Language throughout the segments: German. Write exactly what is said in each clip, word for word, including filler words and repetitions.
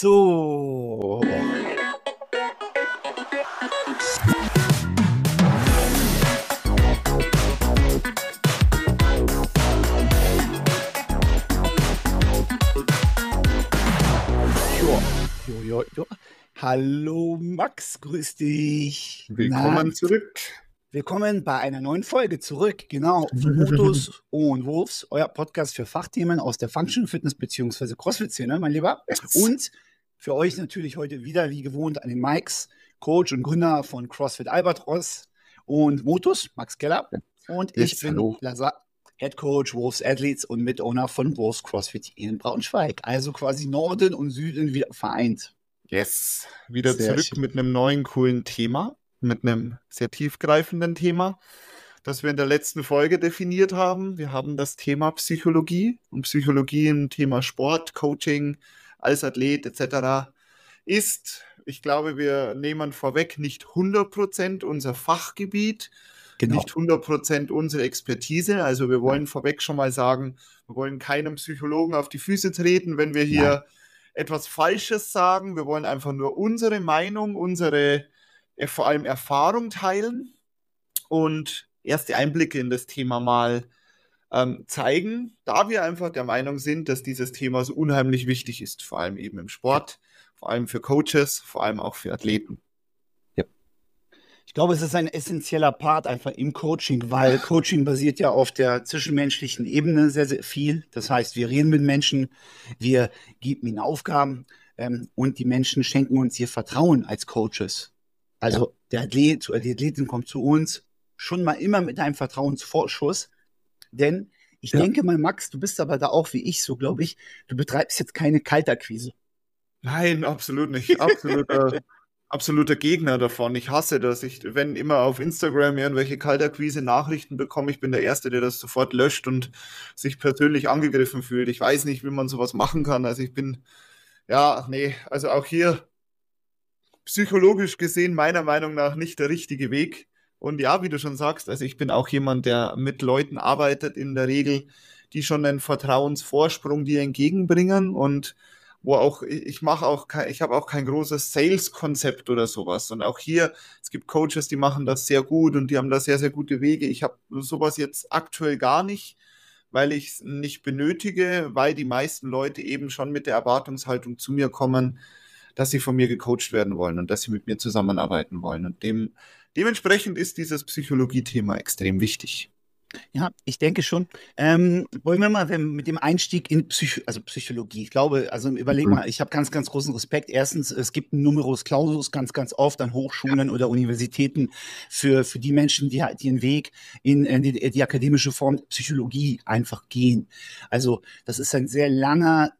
So. Jo, jo, jo, jo. Hallo Max, grüß dich. Willkommen Na, zurück. willkommen bei einer neuen Folge zurück, genau, von Motus und Wolves, euer Podcast für Fachthemen aus der Functional Fitness bzw. CrossFit-Szene, mein Lieber. Yes. Und für euch natürlich heute wieder, wie gewohnt, an den Mikes, Coach und Gründer von CrossFit Albatros und Motus, Max Keller. Und Yes, ich bin hallo. Lazar, Head Coach Wolves Athletes und Mitowner von Wolves CrossFit in Braunschweig. Also quasi Norden und Süden wieder vereint. Yes, wieder Sehr zurück schön. mit einem neuen, coolen Thema, mit einem sehr tiefgreifenden Thema, das wir in der letzten Folge definiert haben. Wir haben das Thema Psychologie und Psychologie im Thema Sport, Coaching als Athlet et cetera ist, ich glaube, wir nehmen vorweg, nicht hundert Prozent unser Fachgebiet, Genau. nicht hundert Prozent unsere Expertise. Also wir wollen vorweg schon mal sagen, wir wollen keinem Psychologen auf die Füße treten, wenn wir hier Nein. etwas Falsches sagen. Wir wollen einfach nur unsere Meinung, unsere äh, vor allem Erfahrung teilen und erste Einblicke in das Thema mal ähm, zeigen, da wir einfach der Meinung sind, dass dieses Thema so unheimlich wichtig ist, vor allem eben im Sport, vor allem für Coaches, vor allem auch für Athleten. Ich glaube, es ist ein essentieller Part einfach im Coaching, weil Coaching basiert ja auf der zwischenmenschlichen Ebene sehr, sehr viel. Das heißt, wir reden mit Menschen, wir geben ihnen Aufgaben ähm, und die Menschen schenken uns ihr Vertrauen als Coaches. Also der Athlet oder die Athletin kommt zu uns schon mal immer mit einem Vertrauensvorschuss, denn ich Ja. denke mal, Max, du bist aber da auch wie ich, so glaube ich, du betreibst jetzt keine Kaltakquise. Nein, absolut nicht. Absoluter, absoluter Gegner davon. Ich hasse das. Ich, wenn immer auf Instagram irgendwelche Kaltakquise-Nachrichten bekomme, ich bin der Erste, der das sofort löscht und sich persönlich angegriffen fühlt. Ich weiß nicht, wie man sowas machen kann. Also ich bin, ja, nee, also auch hier psychologisch gesehen meiner Meinung nach nicht der richtige Weg. Und ja, wie du schon sagst, also ich bin auch jemand, der mit Leuten arbeitet in der Regel, die schon einen Vertrauensvorsprung dir entgegenbringen und wo auch, ich mache auch kein, ich habe auch kein großes Sales-Konzept oder sowas. Und auch hier, es gibt Coaches, die machen das sehr gut und die haben da sehr, sehr gute Wege. Ich habe sowas jetzt aktuell gar nicht, weil ich es nicht benötige, weil die meisten Leute eben schon mit der Erwartungshaltung zu mir kommen, dass sie von mir gecoacht werden wollen und dass sie mit mir zusammenarbeiten wollen. Und dem, dementsprechend ist dieses Psychologie-Thema extrem wichtig. Ja, ich denke schon. Ähm, wollen wir mal wenn, mit dem Einstieg in Psycho also Psychologie. Ich glaube, also überleg Mhm. mal, ich habe ganz, ganz großen Respekt. Erstens, es gibt einen Numerus Clausus ganz, ganz oft an Hochschulen oder Universitäten für, für die Menschen, die halt ihren Weg in, in die, die akademische Form Psychologie einfach gehen. Also das ist ein sehr langer,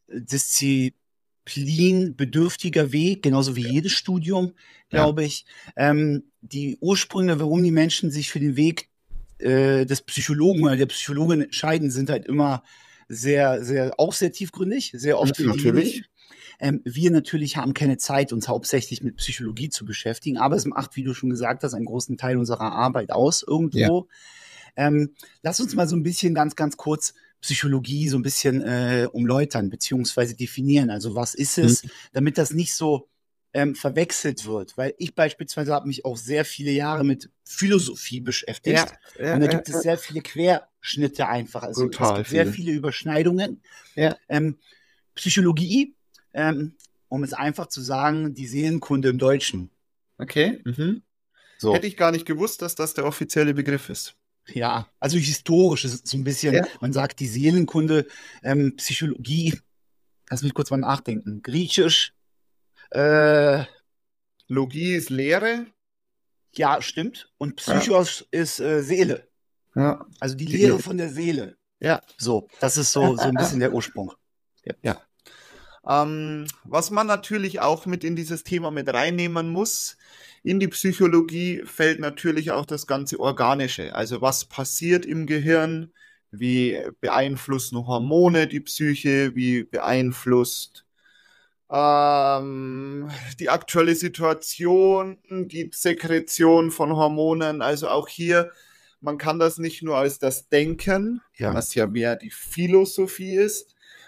disziplinbedürftiger Weg, genauso wie jedes Studium, glaube ich. Ähm, die Ursprünge, warum die Menschen sich für den Weg des Psychologen oder der Psychologin entscheiden, sind halt immer sehr, sehr, auch sehr tiefgründig, sehr oft für Natürlich. diejenigen. Ähm, wir natürlich haben keine Zeit, uns hauptsächlich mit Psychologie zu beschäftigen, aber es macht, wie du schon gesagt hast, einen großen Teil unserer Arbeit aus irgendwo. Ähm, lass uns mal so ein bisschen ganz, ganz kurz Psychologie so ein bisschen äh, umläutern beziehungsweise definieren. Also was ist es, damit das nicht so ähm, verwechselt wird, weil ich beispielsweise habe mich auch sehr viele Jahre mit Philosophie beschäftigt Ja, ja, und da ja, gibt es sehr viele Querschnitte einfach, also es Brutal gibt sehr viele. viele Überschneidungen. Ja. Ähm, Psychologie, ähm, um es einfach zu sagen, die Seelenkunde im Deutschen. Okay. Mhm. So. Hätte ich gar nicht gewusst, dass das der offizielle Begriff ist. Ja, also historisch ist es so ein bisschen, Ja. man sagt die Seelenkunde, ähm, Psychologie, lass mich kurz mal nachdenken, Griechisch, äh, Logie ist Lehre. ja, stimmt. Und Psychos ist äh, Seele. Ja. Also die Die- Lehre von der Seele. Ja. So, das ist so, so ein bisschen der Ursprung. Ja. Ja. Ähm, was man natürlich auch mit in dieses Thema mit reinnehmen muss, in die Psychologie fällt natürlich auch das ganze Organische. Also was passiert im Gehirn, wie beeinflussen Hormone die Psyche, wie beeinflusst ähm, die aktuelle Situation, die Sekretion von Hormonen. Also auch hier, man kann das nicht nur als das Denken, Ja. was ja mehr die Philosophie ist,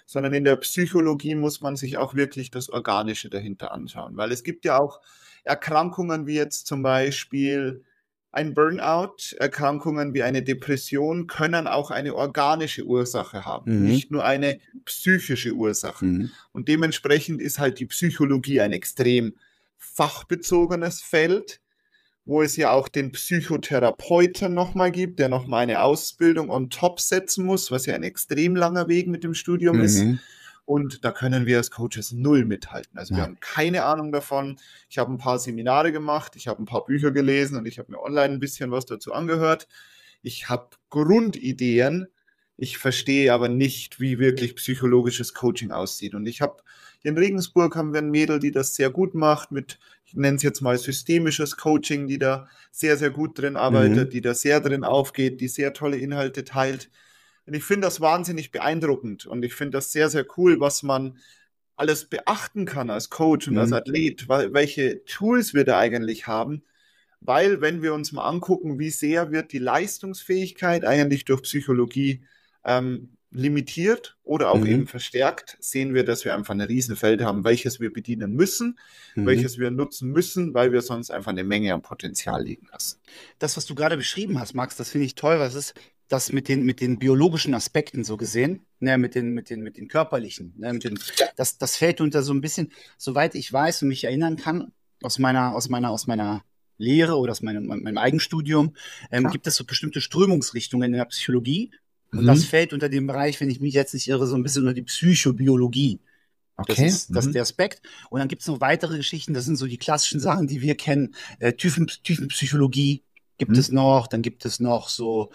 sondern in der Psychologie muss man sich auch wirklich das Organische dahinter anschauen, weil es gibt ja auch Erkrankungen wie jetzt zum Beispiel ein Burnout, Erkrankungen wie eine Depression können auch eine organische Ursache haben, Mhm. nicht nur eine psychische Ursache. Mhm. Und dementsprechend ist halt die Psychologie ein extrem fachbezogenes Feld, wo es ja auch den Psychotherapeuten nochmal gibt, der nochmal eine Ausbildung on top setzen muss, was ja ein extrem langer Weg mit dem Studium ist. Mhm. Und da können wir als Coaches null mithalten. Also wir Ja. haben keine Ahnung davon. Ich habe ein paar Seminare gemacht, ich habe ein paar Bücher gelesen und ich habe mir online ein bisschen was dazu angehört. Ich habe Grundideen. Ich verstehe aber nicht, wie wirklich psychologisches Coaching aussieht. Und ich habe in Regensburg haben wir ein Mädel, die das sehr gut macht mit, ich nenne es jetzt mal systemisches Coaching, die da sehr, sehr gut drin arbeitet, Mhm. die da sehr drin aufgeht, die sehr tolle Inhalte teilt. Und ich finde das wahnsinnig beeindruckend und ich finde das sehr, sehr cool, was man alles beachten kann als Coach und als Mhm. Athlet, weil, welche Tools wir da eigentlich haben. Weil, wenn wir uns mal angucken, wie sehr wird die Leistungsfähigkeit eigentlich durch Psychologie ähm, limitiert oder auch Mhm. eben verstärkt, sehen wir, dass wir einfach ein Riesenfeld haben, welches wir bedienen müssen, Mhm. welches wir nutzen müssen, weil wir sonst einfach eine Menge an Potenzial liegen lassen. Das, was du gerade beschrieben hast, Max, das finde ich toll, was ist das mit den, mit den biologischen Aspekten so gesehen, ne, mit den, mit den, mit den körperlichen, ne, mit den, das, das fällt unter so ein bisschen, soweit ich weiß und mich erinnern kann, aus meiner, aus meiner, aus meiner Lehre oder aus meinem, meinem Eigenstudium, ähm, gibt es so bestimmte Strömungsrichtungen in der Psychologie. Und Mhm. das fällt unter den Bereich, wenn ich mich jetzt nicht irre, so ein bisschen unter die Psychobiologie. Das Okay. ist das Mhm. der Aspekt. Und dann gibt es noch weitere Geschichten, das sind so die klassischen Sachen, die wir kennen. Äh, Typen, Typenpsychologie gibt Mhm. es noch, dann gibt es noch so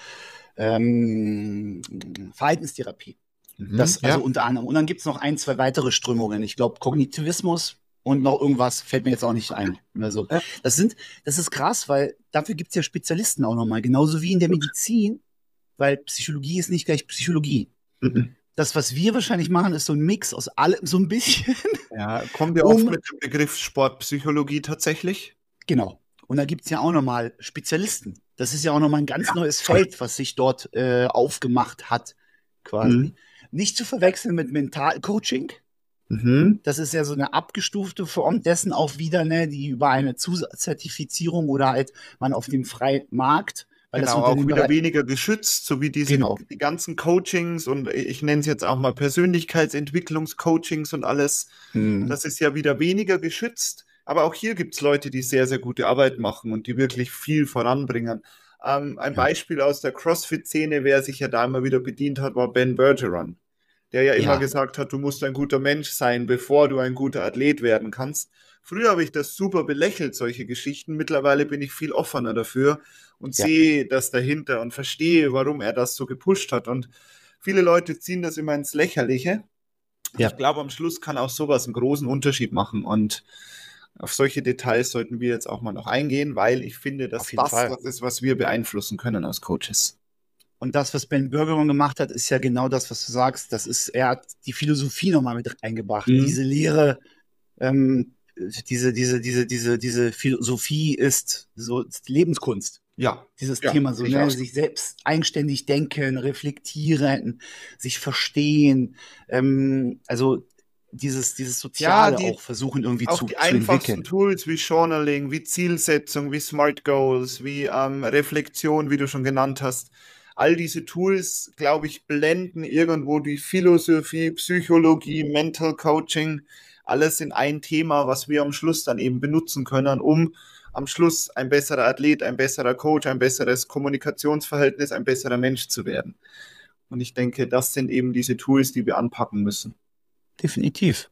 ähm, Verhaltenstherapie. Mhm. Das, also Ja. unter anderem. Und dann gibt es noch ein, zwei weitere Strömungen. Ich glaube, Kognitivismus und noch irgendwas fällt mir jetzt auch nicht ein. Also, Ja. das sind, das ist krass, weil dafür gibt es ja Spezialisten auch nochmal, genauso wie in der Medizin, weil Psychologie ist nicht gleich Psychologie. Mhm. Das, was wir wahrscheinlich machen, ist so ein Mix aus allem, so ein bisschen. Ja, kommen wir Um- oft mit dem Begriff Sportpsychologie tatsächlich? Genau. Und da gibt es ja auch nochmal Spezialisten. Das ist ja auch nochmal ein ganz Ja, neues voll. Feld, was sich dort äh, aufgemacht hat, quasi. Mhm. Nicht zu verwechseln mit Mentalcoaching. Mhm. Das ist ja so eine abgestufte Form dessen auch wieder, ne, die über eine Zusatzzertifizierung oder halt man auf dem freien Markt, weil das Genau, unter auch dem wieder Bereich, weniger geschützt, so wie diese Genau. die ganzen Coachings und ich nenne es jetzt auch mal Persönlichkeitsentwicklungscoachings und alles. Mhm. Das ist ja wieder weniger geschützt. Aber auch hier gibt es Leute, die sehr, sehr gute Arbeit machen und die wirklich viel voranbringen. Ähm, ein Ja. Beispiel aus der CrossFit-Szene, wer sich ja da immer wieder bedient hat, war Ben Bergeron, der ja immer Ja. gesagt hat, du musst ein guter Mensch sein, bevor du ein guter Athlet werden kannst. Früher habe ich das super belächelt, solche Geschichten. Mittlerweile bin ich viel offener dafür und Ja. sehe das dahinter und verstehe, warum er das so gepusht hat. Und viele Leute ziehen das immer ins Lächerliche. Ja. Ich glaube, am Schluss kann auch sowas einen großen Unterschied machen. Und auf solche Details sollten wir jetzt auch mal noch eingehen, weil ich finde, dass Auf jeden das Fall. was ist, was wir beeinflussen können als Coaches. Und das, was Ben Bergeron gemacht hat, ist ja genau das, was du sagst. Das ist, er hat die Philosophie nochmal mit eingebracht. Mhm. Diese Lehre, ähm, diese, diese, diese, diese, diese Philosophie ist so ist Lebenskunst. Ja, Dieses Ja, Thema, so ich ne, auch. sich selbst eigenständig denken, reflektieren, sich verstehen, ähm, also dieses, dieses Soziale die- auch versuchen irgendwie Auch zu, die zu einfachsten entwickeln. Tools wie Journaling, wie Zielsetzung, wie Smart Goals, wie ähm, Reflexion, wie du schon genannt hast. All diese Tools, glaube ich, blenden irgendwo die Philosophie, Psychologie, Mental Coaching, alles in ein Thema, was wir am Schluss dann eben benutzen können, um am Schluss ein besserer Athlet, ein besserer Coach, ein besseres Kommunikationsverhältnis, ein besserer Mensch zu werden. Und ich denke, das sind eben diese Tools, die wir anpacken müssen. Definitiv.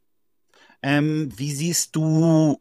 Ähm, wie siehst du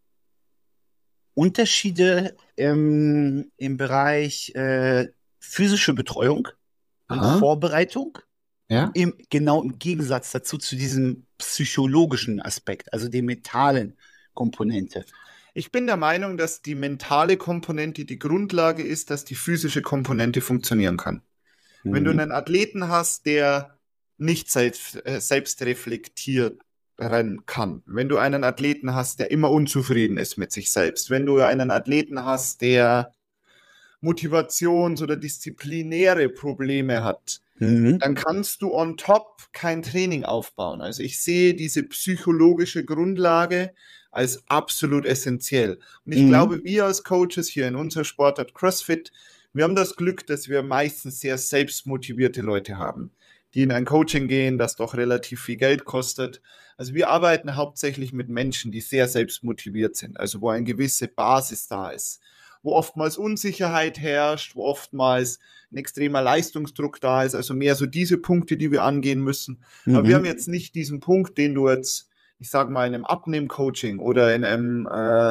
Unterschiede ähm, im Bereich äh, physische Betreuung und Aha. Vorbereitung? Ja? Im, genau im Gegensatz dazu zu diesem psychologischen Aspekt, also der mentalen Komponente. Ich bin der Meinung, dass die mentale Komponente die Grundlage ist, dass die physische Komponente funktionieren kann. Wenn du Mhm. einen Athleten hast, der nicht selbst, äh, selbst reflektieren kann, wenn du einen Athleten hast, der immer unzufrieden ist mit sich selbst, wenn du einen Athleten hast, der Motivations- oder disziplinäre Probleme hat, mhm. dann kannst du on top kein Training aufbauen. Also ich sehe diese psychologische Grundlage als absolut essentiell. Und ich mhm. glaube, wir als Coaches hier in unserer Sportart CrossFit, wir haben das Glück, dass wir meistens sehr selbstmotivierte Leute haben, die in ein Coaching gehen, das doch relativ viel Geld kostet. Also wir arbeiten hauptsächlich mit Menschen, die sehr selbstmotiviert sind, also wo eine gewisse Basis da ist, wo oftmals Unsicherheit herrscht, wo oftmals ein extremer Leistungsdruck da ist, also mehr so diese Punkte, die wir angehen müssen. Mhm. Aber wir haben jetzt nicht diesen Punkt, den du jetzt, ich sage mal, in einem Abnehm-Coaching oder in einem äh,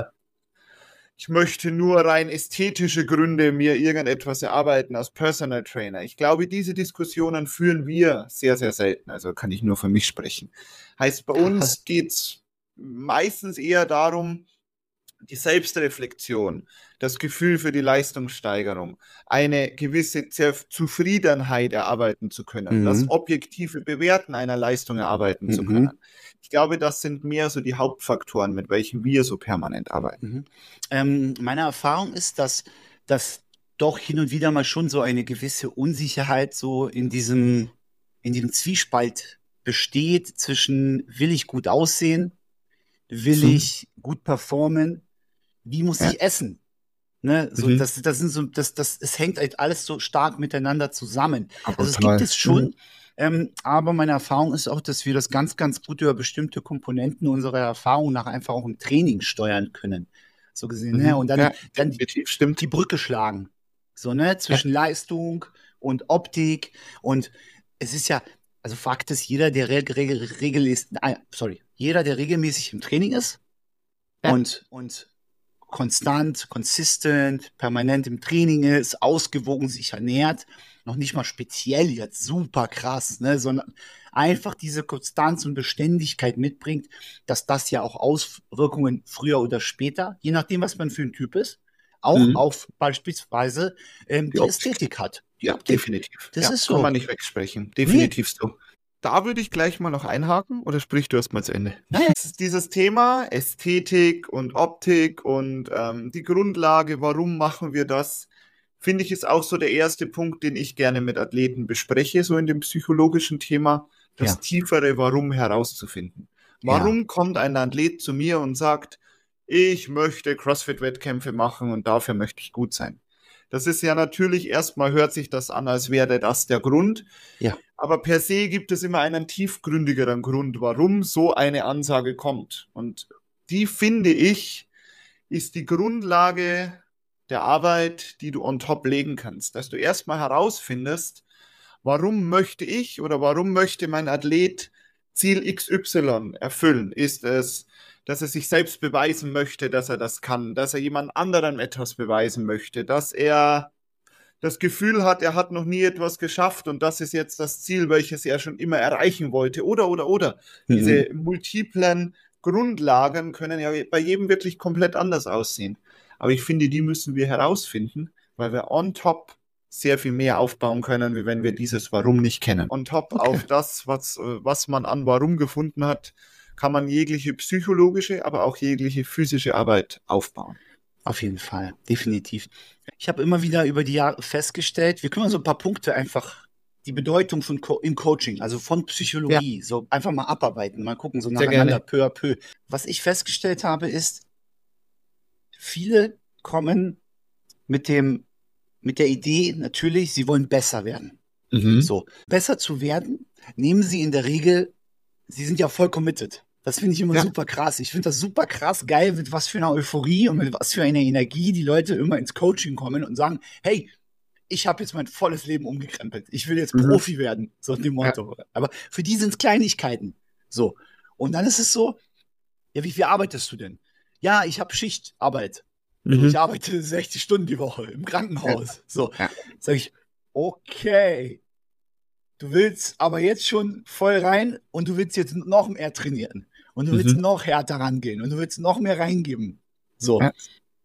ich möchte nur rein ästhetische Gründe mir irgendetwas erarbeiten als Personal Trainer. Ich glaube, diese Diskussionen führen wir sehr, sehr selten. Also kann ich nur für mich sprechen. Heißt, bei uns geht es meistens eher darum, die Selbstreflexion, das Gefühl für die Leistungssteigerung, eine gewisse Zufriedenheit erarbeiten zu können, mhm. das objektive Bewerten einer Leistung erarbeiten mhm. zu können. Ich glaube, das sind mehr so die Hauptfaktoren, mit welchen wir so permanent arbeiten. Mhm. Ähm, meine Erfahrung ist, dass, dass doch hin und wieder mal schon so eine gewisse Unsicherheit so in diesem, in diesem Zwiespalt besteht zwischen, will ich gut aussehen, will mhm. ich gut performen, wie muss ja. ich essen? Ne? So, mhm. das, das sind so, das, das, es hängt halt alles so stark miteinander zusammen. Aber also es gibt es schon, mhm. ähm, aber meine Erfahrung ist auch, dass wir das ganz, ganz gut über bestimmte Komponenten unserer Erfahrung nach einfach auch im Training steuern können. So gesehen, mhm. ne? Und dann, ja, dann die, stimmt. die Brücke schlagen. So, ne? Zwischen ja. Leistung und Optik. Und es ist ja, also Fakt ist, jeder, der regel, regel, regel ist, nein, sorry, jeder, der regelmäßig im Training ist ja. und, und konstant, consistent, permanent im Training ist, ausgewogen sich ernährt, noch nicht mal speziell jetzt super krass, ne, sondern einfach diese Konstanz und Beständigkeit mitbringt, dass das ja auch Auswirkungen früher oder später, je nachdem, was man für ein Typ ist, auch mhm. auf beispielsweise ähm, die, die Ästhetik hat. Die ja, Optik. Definitiv. Das ja, ist so. Kann man nicht wegsprechen. Definitiv nee. so. Da würde ich gleich mal noch einhaken, oder sprichst du erst mal zu Ende? Naja. Das ist dieses Thema Ästhetik und Optik und ähm, die Grundlage, warum machen wir das, finde ich, ist auch so der erste Punkt, den ich gerne mit Athleten bespreche, so in dem psychologischen Thema, das ja. tiefere Warum herauszufinden. Warum ja. kommt ein Athlet zu mir und sagt, ich möchte CrossFit-Wettkämpfe machen und dafür möchte ich gut sein? Das ist ja natürlich, erstmal hört sich das an, als wäre das der Grund. Ja. Aber per se gibt es immer einen tiefgründigeren Grund, warum so eine Ansage kommt. Und die, finde ich, ist die Grundlage der Arbeit, die du on top legen kannst. Dass du erstmal herausfindest, warum möchte ich oder warum möchte mein Athlet Ziel X Y erfüllen? Ist es, dass er sich selbst beweisen möchte, dass er das kann, dass er jemand anderem etwas beweisen möchte, dass er das Gefühl hat, er hat noch nie etwas geschafft und das ist jetzt das Ziel, welches er schon immer erreichen wollte, oder, oder, oder. Mhm. Diese multiplen Grundlagen können ja bei jedem wirklich komplett anders aussehen. Aber ich finde, die müssen wir herausfinden, weil wir on top sehr viel mehr aufbauen können, wie wenn wir dieses Warum nicht kennen. On top okay. auf das, was, was man an Warum gefunden hat, kann man jegliche psychologische, aber auch jegliche physische Arbeit aufbauen. Auf jeden Fall, definitiv. Ich habe immer wieder über die Jahre festgestellt, wir können mal so ein paar Punkte einfach, die Bedeutung von Co- im Coaching, also von Psychologie, ja. so einfach mal abarbeiten, mal gucken, so nacheinander, peu à peu. Was ich festgestellt habe, ist, viele kommen mit dem, mit der Idee, natürlich, sie wollen besser werden. Mhm. So, besser zu werden, nehmen sie in der Regel, sie sind ja voll committed. Das finde ich immer ja. super krass. Ich finde das super krass geil, mit was für einer Euphorie und mit was für einer Energie die Leute immer ins Coaching kommen und sagen, hey, ich habe jetzt mein volles Leben umgekrempelt. Ich will jetzt mhm. Profi werden, so dem Motto. Ja. Aber für die sind es Kleinigkeiten. So. Und dann ist es so, ja, wie viel arbeitest du denn? Ja, ich habe Schichtarbeit. Mhm. Also ich arbeite sechzig Stunden die Woche im Krankenhaus. Ja. So. Ja. Sag ich, okay. Du willst aber jetzt schon voll rein und du willst jetzt noch mehr trainieren. Und du willst mhm. noch härter rangehen und du willst noch mehr reingeben. So. Ja.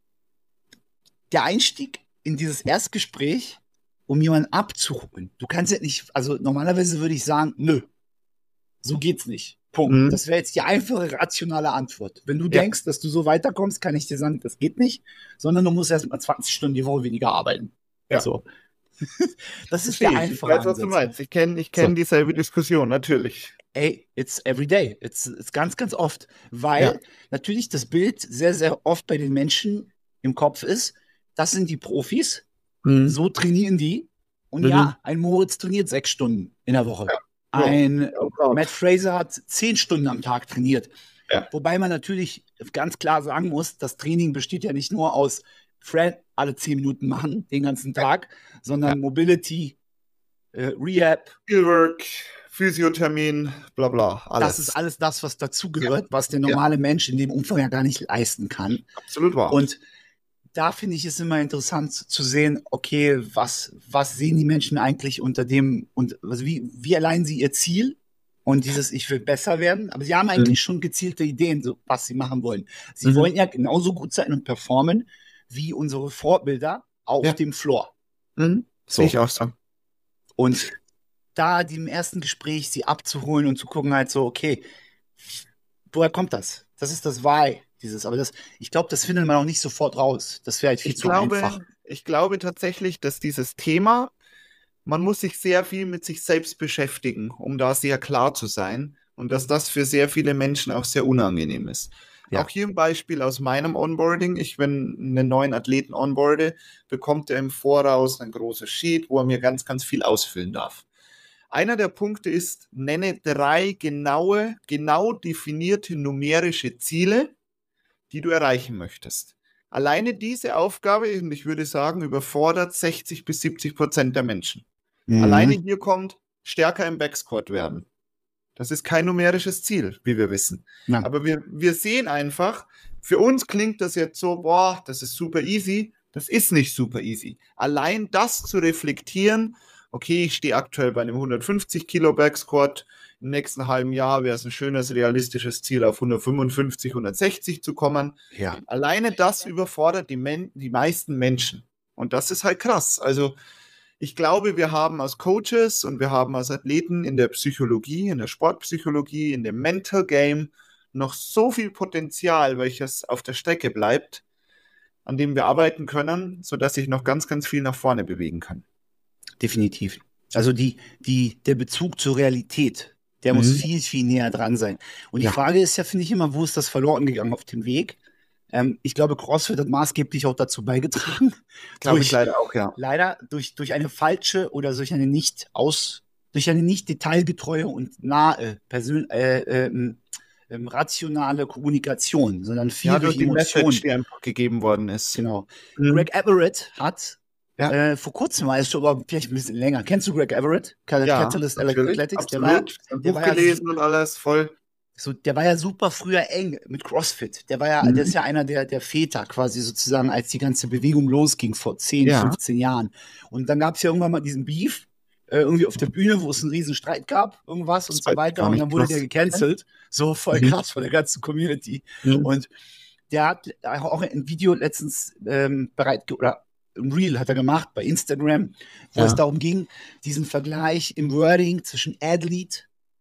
Der Einstieg in dieses Erstgespräch, um jemanden abzuholen. Du kannst ja nicht, also normalerweise würde ich sagen, nö, so geht's nicht. Punkt. Mhm. Das wäre jetzt die einfache, rationale Antwort. Wenn du ja. denkst, dass du so weiterkommst, kann ich dir sagen, das geht nicht, sondern du musst erst mal zwanzig Stunden die Woche weniger arbeiten. Ja. So. Das ist der Verstehe ich. Ich einfache weiß, was du Ansatz. meinst. Ich kenne ich kenn So. dieselbe Diskussion, natürlich. Ey, it's every day. It's, it's ganz, ganz oft. Weil Ja. natürlich das Bild sehr, sehr oft bei den Menschen im Kopf ist, das sind die Profis, Mhm. so trainieren die. Und Mhm. ja, ein Moritz trainiert sechs Stunden in der Woche. Ja. Ein Ja, klar. Matt Fraser hat zehn Stunden am Tag trainiert. Ja. Wobei man natürlich ganz klar sagen muss, das Training besteht ja nicht nur aus Fred alle zehn Minuten machen, den ganzen Tag, sondern Mobility, äh, Rehab. Skillwork, Physiothermin, bla bla, alles. Das ist alles das, was dazugehört, was der normale Mensch in dem Umfang ja gar nicht leisten kann. Absolut wahr. Und da finde ich es immer interessant zu sehen, okay, was, was sehen die Menschen eigentlich unter dem, und also wie, wie allein sie ihr Ziel und dieses, ich will besser werden, aber sie haben eigentlich Mhm. schon gezielte Ideen, so, was sie machen wollen. Sie Mhm. wollen ja genauso gut sein und performen wie unsere Vorbilder auf Ja. dem Floor. Mhm. So. Sehe ich auch so. Und da die im ersten Gespräch sie abzuholen und zu gucken halt so, okay, woher kommt das? Das ist das Why, dieses, aber das, ich glaube, das findet man auch nicht sofort raus. Das wäre halt viel Ich zu glaube, einfach. ich glaube tatsächlich, dass dieses Thema, man muss sich sehr viel mit sich selbst beschäftigen, um da sehr klar zu sein. Und dass das für sehr viele Menschen auch sehr unangenehm ist. Ja. Auch hier ein Beispiel aus meinem Onboarding. Ich, wenn einen neuen Athleten onboarde, bekommt er im Voraus ein großes Sheet, wo er mir ganz, ganz viel ausfüllen darf. Einer der Punkte ist, nenne drei genaue, genau definierte numerische Ziele, die du erreichen möchtest. Alleine diese Aufgabe, und ich würde sagen, überfordert sechzig bis siebzig Prozent der Menschen. Mhm. Alleine hier kommt, stärker im Backsquat werden. Das ist kein numerisches Ziel, wie wir wissen. Ja. Aber wir, wir sehen einfach, für uns klingt das jetzt so, boah, das ist super easy. Das ist nicht super easy. Allein das zu reflektieren, okay, ich stehe aktuell bei einem hundertfünfzig Kilo Backsquat, im nächsten halben Jahr wäre es ein schönes, realistisches Ziel, auf hundertfünfundfünfzig, hundertsechzig zu kommen. Ja. Alleine das überfordert die, Men- die meisten Menschen. Und das ist halt krass. Also ich glaube, wir haben als Coaches und wir haben als Athleten in der Psychologie, in der Sportpsychologie, in dem Mental Game noch so viel Potenzial, welches auf der Strecke bleibt, an dem wir arbeiten können, sodass sich noch ganz, ganz viel nach vorne bewegen kann. Definitiv. Also die, die, der Bezug zur Realität, der Mhm. muss viel, viel näher dran sein. Und die Ja. Frage ist ja, finde ich immer, wo ist das verloren gegangen auf dem Weg? Ähm, ich glaube, CrossFit hat maßgeblich auch dazu beigetragen. Glaube durch, ich leider auch, ja. Leider durch, durch eine falsche oder durch eine nicht aus, durch eine nicht detailgetreue und nahe Persön äh, ähm, ähm, rationale Kommunikation, sondern viel Ja, durch durch die Emotionen. Message, die einfach gegeben worden ist. Genau. Mhm. Greg Everett hat Ja. äh, vor kurzem, war es schon, aber vielleicht ein bisschen länger. Kennst du Greg Everett? Cat- Ja, Catalyst natürlich, Athletics? Der war, ja- absolut. Ein der Buch war ja gelesen und alles, voll. so, der war ja super früher eng mit CrossFit. Der war ja, Mhm. der ist ja einer der, der Väter quasi sozusagen, als die ganze Bewegung losging vor zehn, Ja. fünfzehn Jahren. Und dann gab es ja irgendwann mal diesen Beef, äh, irgendwie auf der Bühne, wo es einen riesen Streit gab, irgendwas und Das so weiß ich weiter. gar Und nicht, dann wurde krass. der gecancelt. So voll Mhm. krass von der ganzen Community. Mhm. Und der hat auch ein Video letztens ähm, bereit, ge- oder ein Reel hat er gemacht bei Instagram, wo Ja. es darum ging, diesen Vergleich im Wording zwischen Athlete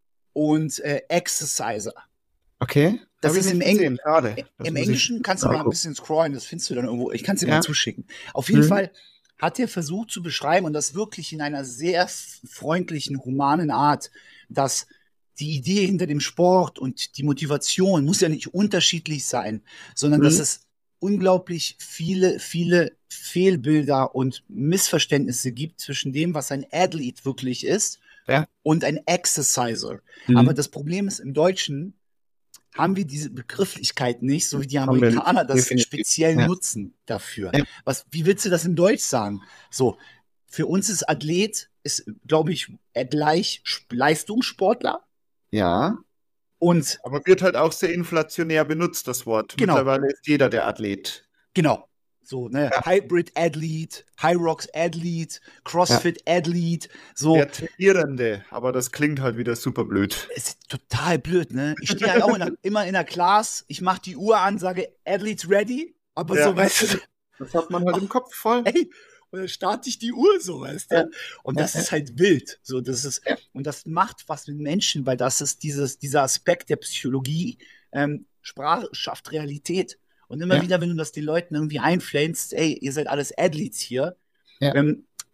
und äh, Exerciser. Okay. Das Hab ich ist im, nicht Eng gesehen, schade. Das im muss ich Englischen, kannst du mal ein nachgucken. bisschen scrollen, das findest du dann irgendwo. Ich kann es dir Ja. mal zuschicken. Auf jeden Mhm. Fall hat er versucht zu beschreiben, und das wirklich in einer sehr f- freundlichen, humanen Art, dass die Idee hinter dem Sport und die Motivation muss ja nicht unterschiedlich sein, sondern Mhm. dass es unglaublich viele, viele Fehlbilder und Missverständnisse gibt zwischen dem, was ein Athlete wirklich ist Ja. und ein Exerciser. Mhm. Aber das Problem ist, im Deutschen haben wir diese Begrifflichkeit nicht, so wie die Haben wir nicht, Amerikaner das definitiv. speziell Ja. nutzen dafür. Ja. Was, wie willst du das in Deutsch sagen? So, für uns ist Athlet, ist, glaube ich, äh, gleich Sp- Leistungssportler Ja. und Aber wird halt auch sehr inflationär benutzt, das Wort. Genau. Mittlerweile ist jeder der Athlet. genau, so, ne, Ja. Hybrid Athlete, High Rocks Athlete, CrossFit Athlete, so. Der Trainierende, aber das klingt halt wieder super blöd. Es ist total blöd, ne? Ich stehe halt auch in der, immer in der Class, ich mache die Uhr an, sage, Athletes ready, aber Ja. so, weißt du, Das hat man halt im Kopf voll. ey, und dann starte ich die Uhr so, weißt du? Ja. Und Ja, das ja. ist halt wild. So, das ist, Ja. und das macht was mit Menschen, weil das ist dieses, dieser Aspekt der Psychologie, ähm, Sprache schafft Realität. Und immer Ja. wieder, wenn du das den Leuten irgendwie einpflanzt, ey, ihr seid alles Athletes hier, Ja. ähm,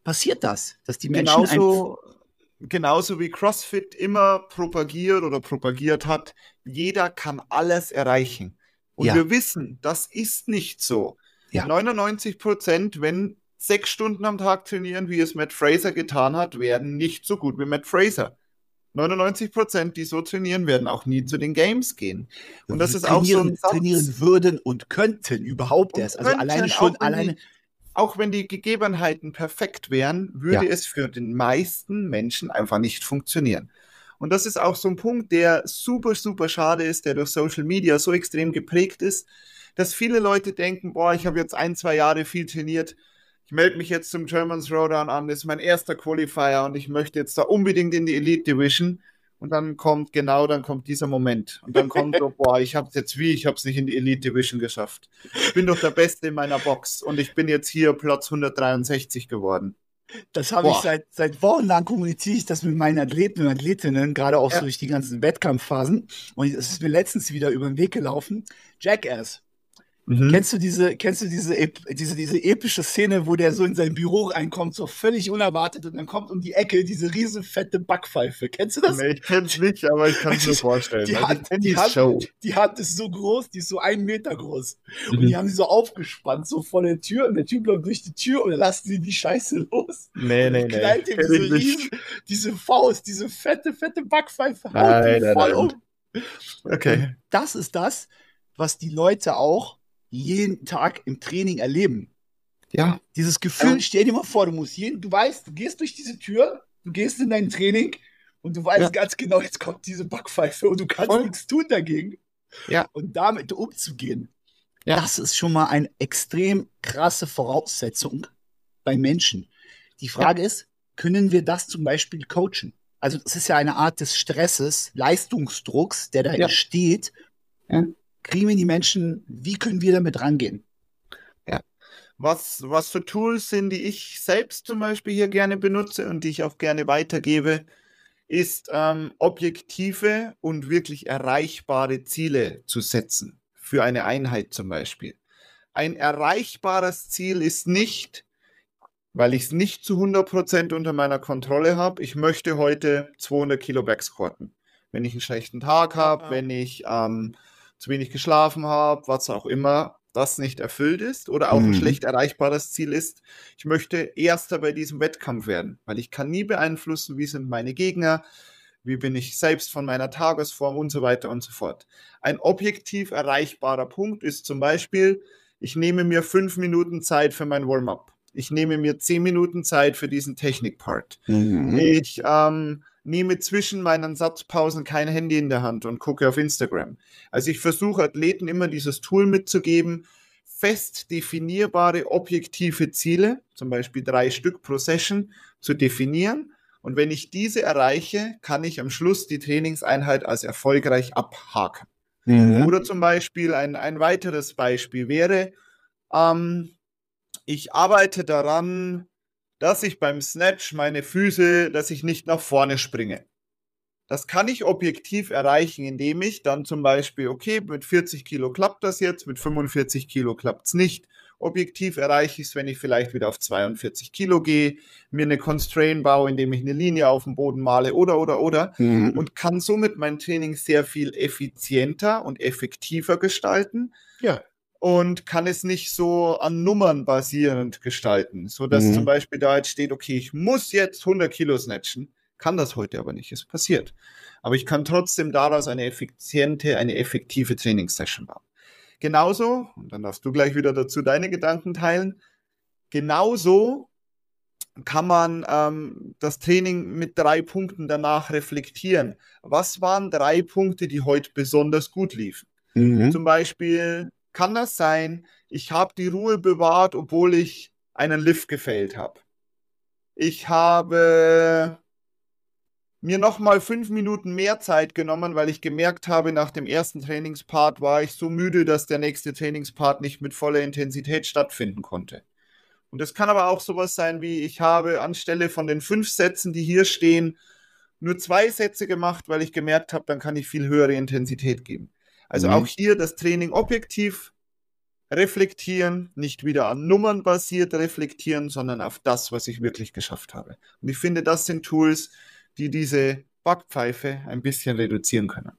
passiert das, dass die Menschen genauso, genauso wie CrossFit immer propagiert oder propagiert hat, jeder kann alles erreichen. Und Ja. wir wissen, das ist nicht so. Ja. neunundneunzig Prozent, wenn sechs Stunden am Tag trainieren, wie es Matt Fraser getan hat, werden nicht so gut wie Matt Fraser. neunundneunzig Prozent, die so trainieren, werden auch nie zu den Games gehen. Und das ist auch so ein Satz. Trainieren würden und könnten überhaupt Und erst. Also könnten, alleine schon, auch wenn alleine. Die, auch wenn die Gegebenheiten perfekt wären, würde Ja. es für den meisten Menschen einfach nicht funktionieren. Und das ist auch so ein Punkt, der super, super schade ist, der durch Social Media so extrem geprägt ist, dass viele Leute denken, boah, ich habe jetzt ein, zwei Jahre viel trainiert, ich melde mich jetzt zum German Throwdown an, das ist mein erster Qualifier und ich möchte jetzt da unbedingt in die Elite Division. Und dann kommt, genau, dann kommt dieser Moment. Und dann kommt so, boah, ich habe es jetzt wie, ich habe es nicht in die Elite Division geschafft. Ich bin doch der Beste in meiner Box und ich bin jetzt hier Platz hundertdreiundsechzig geworden. Das habe ich seit, seit Wochen lang kommuniziere ich das mit meinen Athleten und Athletinnen, gerade auch Ja. so durch die ganzen Wettkampfphasen. Und es ist mir letztens wieder über den Weg gelaufen. Jackass. Mhm. Kennst du diese, kennst du diese, ep- diese, diese epische Szene, wo der so in sein Büro reinkommt, so völlig unerwartet und dann kommt um die Ecke diese riesen fette Backpfeife. Kennst du das? Nee, ich kenn's nicht, aber ich kann es mir vorstellen. Die Also ich Hand, kenn die, die Hand, Show. die Hand ist so groß, die ist so einen Meter groß. Und Mhm. die haben sie so aufgespannt, so vor der Tür. Und der Typ läuft durch die Tür und dann lassen sie die Scheiße los. Nee, nee, Und nee. knallt ihm Kenn diese ich nicht. riesen, diese Faust, diese fette, fette Backpfeife, haut Nein, die nein, voll nein. um. Okay. Das ist das, was die Leute auch jeden Tag im Training erleben. Ja. Dieses Gefühl, Ja. stell dir mal vor, du musst jeden, du weißt, du gehst durch diese Tür, du gehst in dein Training und du weißt Ja. ganz genau, jetzt kommt diese Backpfeife und du kannst Voll. nichts tun dagegen. Ja. Und damit umzugehen, Ja. das ist schon mal eine extrem krasse Voraussetzung bei Menschen. Die Frage ist, können wir das zum Beispiel coachen? Also das ist ja eine Art des Stresses, Leistungsdrucks, der da Ja. entsteht. Ja. Kriegen wir die Menschen, wie können wir damit rangehen? Was, was für Tools sind, die ich selbst zum Beispiel hier gerne benutze und die ich auch gerne weitergebe, ist ähm, objektive und wirklich erreichbare Ziele zu setzen. Für eine Einheit zum Beispiel. Ein erreichbares Ziel ist nicht, weil ich es nicht zu hundert Prozent unter meiner Kontrolle habe, ich möchte heute zweihundert Kilo Backsquatten. Wenn ich einen schlechten Tag habe, Ja. wenn ich ähm, zu wenig geschlafen habe, was auch immer, das nicht erfüllt ist oder auch ein Mhm. schlecht erreichbares Ziel ist, ich möchte Erster bei diesem Wettkampf werden, weil ich kann nie beeinflussen, wie sind meine Gegner, wie bin ich selbst von meiner Tagesform und so weiter und so fort. Ein objektiv erreichbarer Punkt ist zum Beispiel, ich nehme mir fünf Minuten Zeit für mein Warm-up. Ich nehme mir zehn Minuten Zeit für diesen Technik-Part. Mhm. Ich ähm, nehme zwischen meinen Satzpausen kein Handy in der Hand und gucke auf Instagram. Also ich versuche Athleten immer dieses Tool mitzugeben, fest definierbare objektive Ziele, zum Beispiel drei Stück pro Session, zu definieren. Und wenn ich diese erreiche, kann ich am Schluss die Trainingseinheit als erfolgreich abhaken. Mhm. Oder zum Beispiel ein, ein weiteres Beispiel wäre, ähm, ich arbeite daran, dass ich beim Snatch meine Füße, dass ich nicht nach vorne springe. Das kann ich objektiv erreichen, indem ich dann zum Beispiel, okay, mit vierzig Kilo klappt das jetzt, mit fünfundvierzig Kilo klappt es nicht. Objektiv erreiche ich es, wenn ich vielleicht wieder auf zweiundvierzig Kilo gehe, mir eine Constraint baue, indem ich eine Linie auf dem Boden male oder, oder, oder. Mhm. Und kann somit mein Training sehr viel effizienter und effektiver gestalten. Ja. Und kann es nicht so an Nummern basierend gestalten, sodass Mhm. zum Beispiel da jetzt steht, okay, ich muss jetzt hundert Kilo snatchen, kann das heute aber nicht, es passiert. Aber ich kann trotzdem daraus eine effiziente, eine effektive Trainingssession bauen. Genauso, und dann darfst du gleich wieder dazu deine Gedanken teilen, genauso kann man ähm, das Training mit drei Punkten danach reflektieren. Was waren drei Punkte, die heute besonders gut liefen? Mhm. Zum Beispiel kann das sein, ich habe die Ruhe bewahrt, obwohl ich einen Lift gefailt habe. Ich habe mir nochmal fünf Minuten mehr Zeit genommen, weil ich gemerkt habe, nach dem ersten Trainingspart war ich so müde, dass der nächste Trainingspart nicht mit voller Intensität stattfinden konnte. Und das kann aber auch sowas sein wie, ich habe anstelle von den fünf Sätzen, die hier stehen, nur zwei Sätze gemacht, weil ich gemerkt habe, dann kann ich viel höhere Intensität geben. Also Mhm. auch hier das Training objektiv reflektieren, nicht wieder an Nummern basiert reflektieren, sondern auf das, was ich wirklich geschafft habe. Und ich finde, das sind Tools, die diese Backpfeife ein bisschen reduzieren können.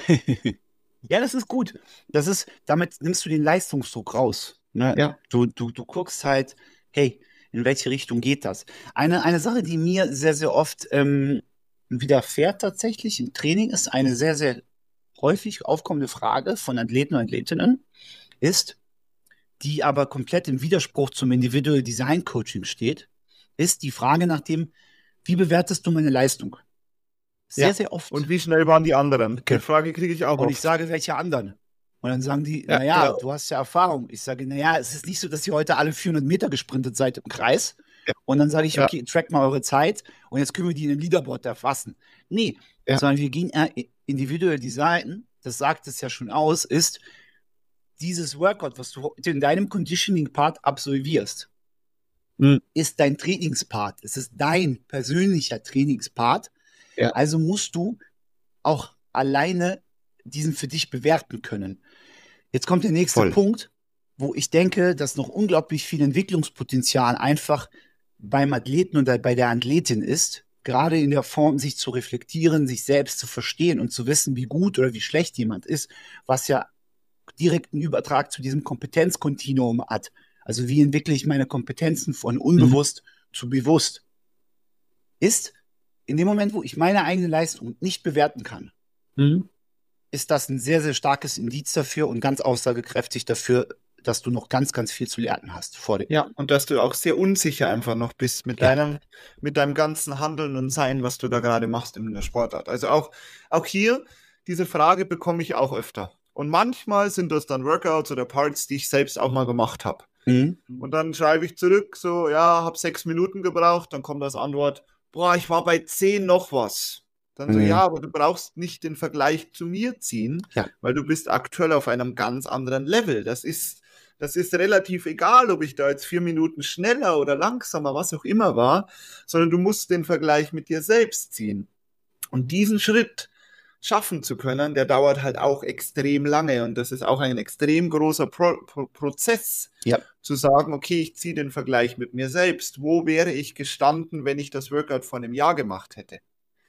Ja, das ist gut. Das ist, damit nimmst du den Leistungsdruck raus. Ne? Ja. Du, du, du guckst halt, hey, in welche Richtung geht das? Eine, eine Sache, die mir sehr, sehr oft ähm, widerfährt tatsächlich im Training, ist eine sehr, sehr häufig aufkommende Frage von Athleten und Athletinnen, ist, die aber komplett im Widerspruch zum Individual Design Coaching steht, ist die Frage nach dem, wie bewertest du meine Leistung? Sehr, ja. sehr oft. Und wie schnell waren die anderen? Okay. Die Frage kriege ich auch Und oft. ich sage, welche anderen? Und dann sagen die, Ja, naja, genau. du hast ja Erfahrung. Ich sage, naja, es ist nicht so, dass ihr heute alle vierhundert Meter gesprintet seid im Kreis. Ja. Und dann sage ich, Ja. okay, track mal eure Zeit und jetzt können wir die in einem Leaderboard erfassen. Nee, Ja. sondern wir gehen eher individuell Design, das sagt es ja schon aus, ist dieses Workout, was du in deinem Conditioning-Part absolvierst, Mhm. ist dein Trainingspart. Es ist dein persönlicher Trainingspart. Ja. Also musst du auch alleine diesen für dich bewerten können. Jetzt kommt der nächste Voll. Punkt, wo ich denke, dass noch unglaublich viel Entwicklungspotenzial einfach beim Athleten und bei der Athletin ist, gerade in der Form, sich zu reflektieren, sich selbst zu verstehen und zu wissen, wie gut oder wie schlecht jemand ist, was ja direkten Übertrag zu diesem Kompetenzkontinuum hat. Also wie entwickle ich meine Kompetenzen von unbewusst mhm. zu bewusst? Ist in dem Moment, wo ich meine eigene Leistung nicht bewerten kann, mhm. ist das ein sehr, sehr starkes Indiz dafür und ganz aussagekräftig dafür, dass du noch ganz, ganz viel zu lernen hast vor dir. Ja, und dass du auch sehr unsicher einfach noch bist mit, ja. deinem, mit deinem ganzen Handeln und Sein, was du da gerade machst in der Sportart. Also auch, auch hier, diese Frage bekomme ich auch öfter. Und manchmal sind das dann Workouts oder Parts, die ich selbst auch mal gemacht habe. Mhm. Und dann schreibe ich zurück, so, ja, habe sechs Minuten gebraucht, dann kommt das Antwort, boah, ich war bei zehn noch was. Dann so, mhm. ja, aber du brauchst nicht den Vergleich zu mir ziehen, ja. weil du bist aktuell auf einem ganz anderen Level. Das ist, das ist relativ egal, ob ich da jetzt vier Minuten schneller oder langsamer, was auch immer war, sondern du musst den Vergleich mit dir selbst ziehen. Und diesen Schritt schaffen zu können, der dauert halt auch extrem lange und das ist auch ein extrem großer Pro- Pro- Prozess, ja. zu sagen, okay, ich ziehe den Vergleich mit mir selbst. Wo wäre ich gestanden, wenn ich das Workout vor einem Jahr gemacht hätte?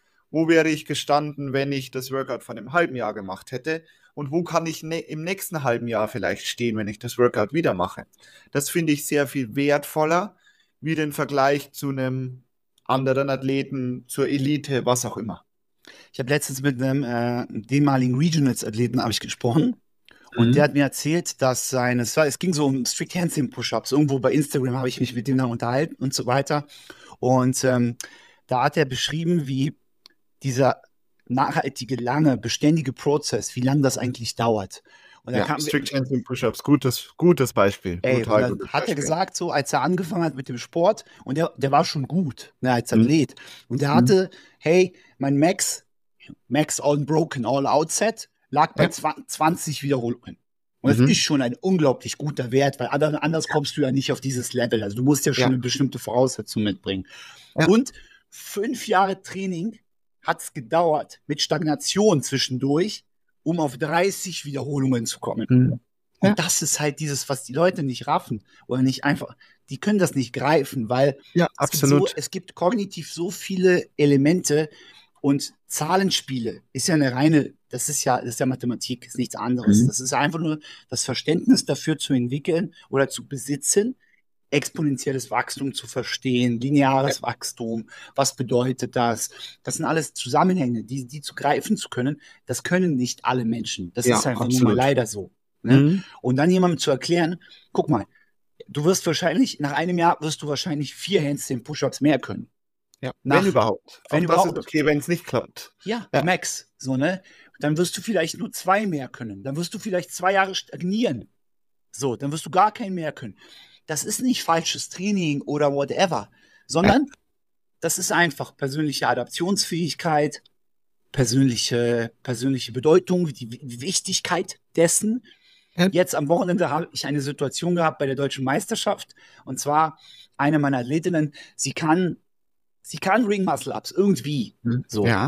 Wo wäre ich gestanden, wenn ich das Workout vor einem halben Jahr gemacht hätte? Und wo kann ich ne- im nächsten halben Jahr vielleicht stehen, wenn ich das Workout wieder mache? Das finde ich sehr viel wertvoller, wie den Vergleich zu einem anderen Athleten, zur Elite, was auch immer. Ich habe letztens mit einem äh, ehemaligen Regionals-Athleten habe ich gesprochen und mhm. der hat mir erzählt, dass seine, es, war, es ging so um Strict Handstand Push-Ups, irgendwo bei Instagram habe ich mich mit dem dann unterhalten und so weiter und ähm, da hat er beschrieben, wie dieser nachhaltige, lange, beständige Prozess, wie lange das eigentlich dauert. Und ja, kam, Strict Handstand Push-Ups, gutes, gutes Beispiel. Ey, Total und dann gutes hat Beispiel. er gesagt, so als er angefangen hat mit dem Sport, und der, der war schon gut, ne, als Athlet, mhm. und der hatte, mhm. hey, mein Max, Max Unbroken All-Out Set lag bei ja. zwanzig Wiederholungen. Und das mhm. ist schon ein unglaublich guter Wert, weil anders kommst du ja nicht auf dieses Level. Also du musst ja schon ja. eine bestimmte Voraussetzung mitbringen. Ja. Und fünf Jahre Training hat es gedauert, mit Stagnation zwischendurch, um auf dreißig Wiederholungen zu kommen. Mhm. Und ja. das ist halt dieses, was die Leute nicht raffen oder nicht einfach, die können das nicht greifen, weil ja, es, absolut. Gibt so, es gibt kognitiv so viele Elemente und Zahlenspiele ist ja eine reine, das ist ja, das ist ja Mathematik, ist nichts anderes. Mhm. Das ist einfach nur das Verständnis dafür zu entwickeln oder zu besitzen, exponentielles Wachstum zu verstehen, lineares ja. Wachstum, was bedeutet das? Das sind alles Zusammenhänge, die, die zu greifen zu können, das können nicht alle Menschen. Das ja, ist einfach absolut. Nur mal leider so. Ne? Mhm. Und dann jemandem zu erklären, guck mal, du wirst wahrscheinlich, nach einem Jahr wirst du wahrscheinlich vier Handstand Push-Ups mehr können. Ja, nach, wenn überhaupt. Wenn Auch überhaupt. Das ist okay, wenn es nicht klappt. Ja, ja, Max, so, ne? Dann wirst du vielleicht nur zwei mehr können. Dann wirst du vielleicht zwei Jahre stagnieren. So, dann wirst du gar keinen mehr können. Das ist nicht falsches Training oder whatever, sondern ja. das ist einfach persönliche Adaptionsfähigkeit, persönliche, persönliche Bedeutung, die, die Wichtigkeit dessen. Ja. Jetzt am Wochenende habe ich eine Situation gehabt bei der Deutschen Meisterschaft und zwar eine meiner Athletinnen, sie kann, sie kann Ring Muscle Ups irgendwie, so. Ja.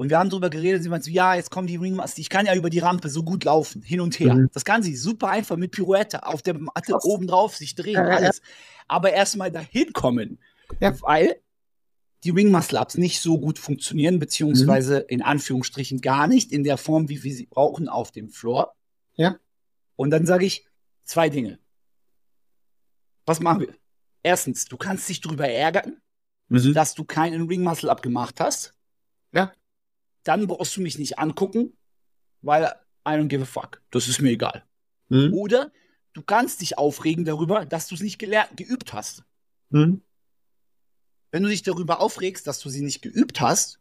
Und wir haben drüber geredet, sie meinte so, ja, jetzt kommen die Ringmaster, ich kann ja über die Rampe so gut laufen, hin und her. Mhm. Das kann sie super einfach mit Pirouette auf der Matte Krass. Oben drauf, sich drehen, ja, alles. Ja. Aber erstmal dahin kommen, ja. weil die Ring-Muscle-Ups nicht so gut funktionieren, beziehungsweise mhm. in Anführungsstrichen gar nicht in der Form, wie wir sie brauchen auf dem Floor. Ja. Und dann sage ich zwei Dinge. Was machen wir? Erstens, du kannst dich darüber ärgern, mhm. dass du keinen Ring-Muscle-Up gemacht hast. Ja. Dann brauchst du mich nicht angucken, weil I don't give a fuck. Das ist mir egal. Mhm. Oder du kannst dich aufregen darüber, dass du es nicht gelernt, geübt hast. Mhm. Wenn du dich darüber aufregst, dass du sie nicht geübt hast,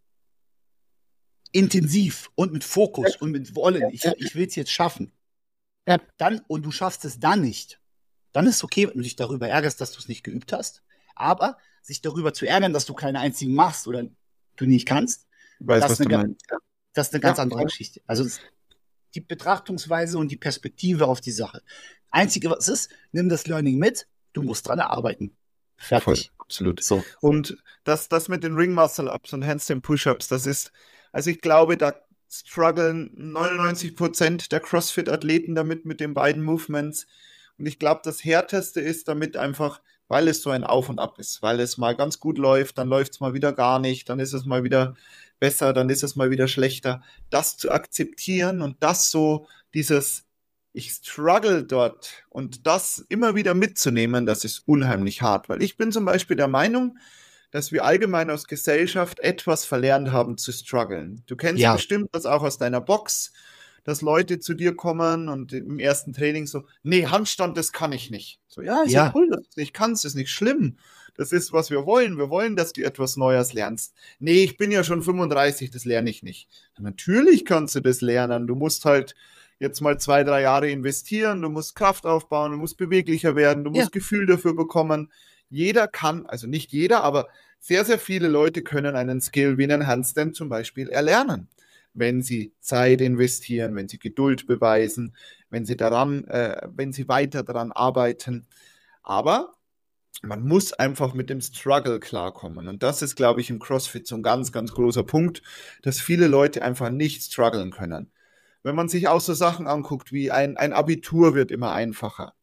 intensiv und mit Fokus ja. und mit Wollen, ich, ich will es jetzt schaffen, ja. dann, und du schaffst es dann nicht, dann ist es okay, wenn du dich darüber ärgerst, dass du es nicht geübt hast, aber sich darüber zu ärgern, dass du keine einzigen machst oder du nicht kannst, weiß, das, was ist eine, du meinst. Ja. das ist eine ganz ja. andere Geschichte. Also die Betrachtungsweise und die Perspektive auf die Sache. Einzige, was ist, nimm das Learning mit, du musst dran arbeiten. Fertig. Voll, absolut. So. Und das, das mit den Ring Muscle Ups und Handstand Push-Ups, das ist, also ich glaube, da strugglen neunundneunzig Prozent der CrossFit-Athleten damit, mit den beiden Movements. Und ich glaube, das Härteste ist damit einfach, weil es so ein Auf und Ab ist, weil es mal ganz gut läuft, dann läuft es mal wieder gar nicht, dann ist es mal wieder besser, dann ist es mal wieder schlechter. Das zu akzeptieren und das so, dieses ich struggle dort und das immer wieder mitzunehmen, das ist unheimlich hart, weil ich bin zum Beispiel der Meinung, dass wir allgemein aus Gesellschaft etwas verlernt haben zu strugglen. Du kennst ja. bestimmt das auch aus deiner Box, dass Leute zu dir kommen und im ersten Training so, nee, Handstand, das kann ich nicht. So, ja, ist ja, ja cool, dass du nicht kannst, ist nicht schlimm. Das ist, was wir wollen. Wir wollen, dass du etwas Neues lernst. Nee, ich bin ja schon fünfunddreißig, das lerne ich nicht. Natürlich kannst du das lernen. Du musst halt jetzt mal zwei, drei Jahre investieren, du musst Kraft aufbauen, du musst beweglicher werden, du musst ja. Gefühl dafür bekommen. Jeder kann, also nicht jeder, aber sehr, sehr viele Leute können einen Skill wie einen Handstand zum Beispiel erlernen, wenn sie Zeit investieren, wenn sie Geduld beweisen, wenn sie daran, äh, wenn sie weiter daran arbeiten. Aber man muss einfach mit dem Struggle klarkommen. Und das ist, glaube ich, im CrossFit so ein ganz, ganz großer Punkt, dass viele Leute einfach nicht strugglen können. Wenn man sich auch so Sachen anguckt, wie ein, ein Abitur wird immer einfacher.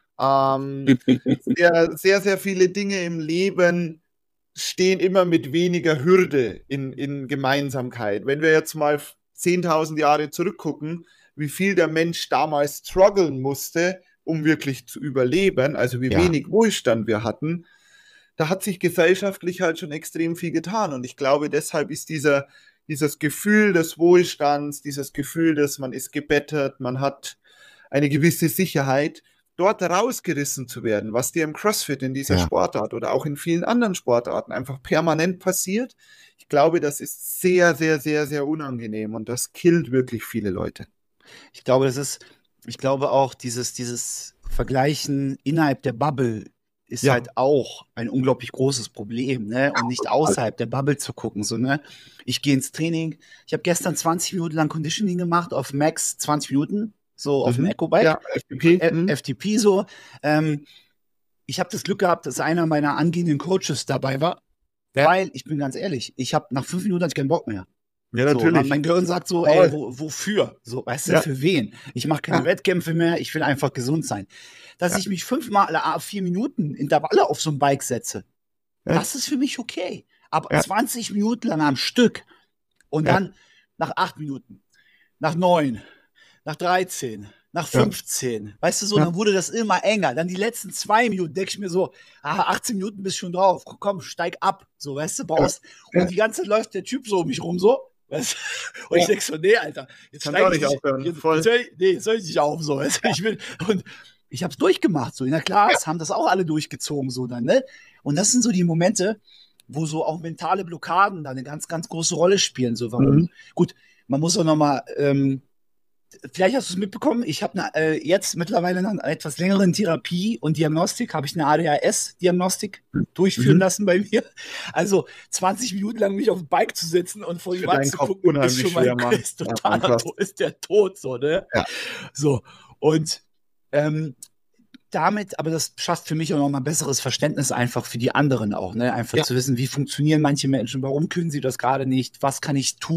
Ähm, sehr, sehr, sehr viele Dinge im Leben stehen immer mit weniger Hürde in, in Gemeinsamkeit. Wenn wir jetzt mal zehntausend Jahre zurückgucken, wie viel der Mensch damals strugglen musste, um wirklich zu überleben, also wie ja. wenig Wohlstand wir hatten, da hat sich gesellschaftlich halt schon extrem viel getan. Und ich glaube, deshalb ist dieser dieses Gefühl des Wohlstands, dieses Gefühl, dass man ist gebettet, man hat eine gewisse Sicherheit, dort rausgerissen zu werden, was dir im CrossFit in dieser ja. Sportart oder auch in vielen anderen Sportarten einfach permanent passiert. Ich glaube, das ist sehr, sehr, sehr, sehr unangenehm und das killt wirklich viele Leute. Ich glaube, das ist, ich glaube auch, dieses, dieses Vergleichen innerhalb der Bubble ist ja. halt auch ein unglaublich großes Problem, ne? Und nicht außerhalb der Bubble zu gucken, so, ne? Ich gehe ins Training. Ich habe gestern zwanzig Minuten lang Conditioning gemacht auf Max, zwanzig Minuten, so auf mhm. dem Eco-Bike. Ja, F T P. F- F T P so. Ähm, ich habe das Glück gehabt, dass einer meiner angehenden Coaches dabei war, ja. weil, ich bin ganz ehrlich, ich habe nach fünf Minuten hatte ich keinen Bock mehr. Ja, natürlich. So, mein Gehirn sagt so, ey, wo, wofür? So, weißt du, ja. für wen? Ich mache keine ja. Wettkämpfe mehr, ich will einfach gesund sein. Dass ja. ich mich fünfmal alle vier Minuten Intervalle auf so ein Bike setze, ja. das ist für mich okay. Aber ja. zwanzig Minuten lang am Stück und ja. dann nach acht Minuten, nach neun, nach dreizehn, nach fünfzehn, ja. weißt du so, ja. dann wurde das immer enger. Dann die letzten zwei Minuten denke ich mir so, ah, achtzehn Minuten bist schon drauf, komm, steig ab, so, weißt du, brauchst. Ja. Und die ganze Zeit läuft der Typ so um mich rum, so. Weißt? Und ich denke so, nee, Alter, jetzt kann ich nicht aufhören. Jetzt, jetzt soll ich, nee, jetzt soll ich nicht auf, so. Weißt? Ich will, und ich habe es durchgemacht, so in der Klasse ja. haben das auch alle durchgezogen, so dann, ne? Und das sind so die Momente, wo so auch mentale Blockaden da eine ganz, ganz große Rolle spielen. So, warum? Mhm. Gut, man muss auch noch mal, ähm, vielleicht hast du es mitbekommen, ich habe äh, jetzt mittlerweile nach einer etwas längeren Therapie und Diagnostik, habe ich eine A D H S-Diagnostik mhm. durchführen lassen bei mir. Also zwanzig Minuten lang mich auf dem Bike zu setzen und vor die Wand zu gucken, ist schon mal schwer, ist total ja, ist der Tod, so, ne? Ja. So, und ähm, damit, aber das schafft für mich auch noch mal ein besseres Verständnis einfach für die anderen auch, ne? Einfach ja. zu wissen, wie funktionieren manche Menschen, warum können sie das gerade nicht, was kann ich tun,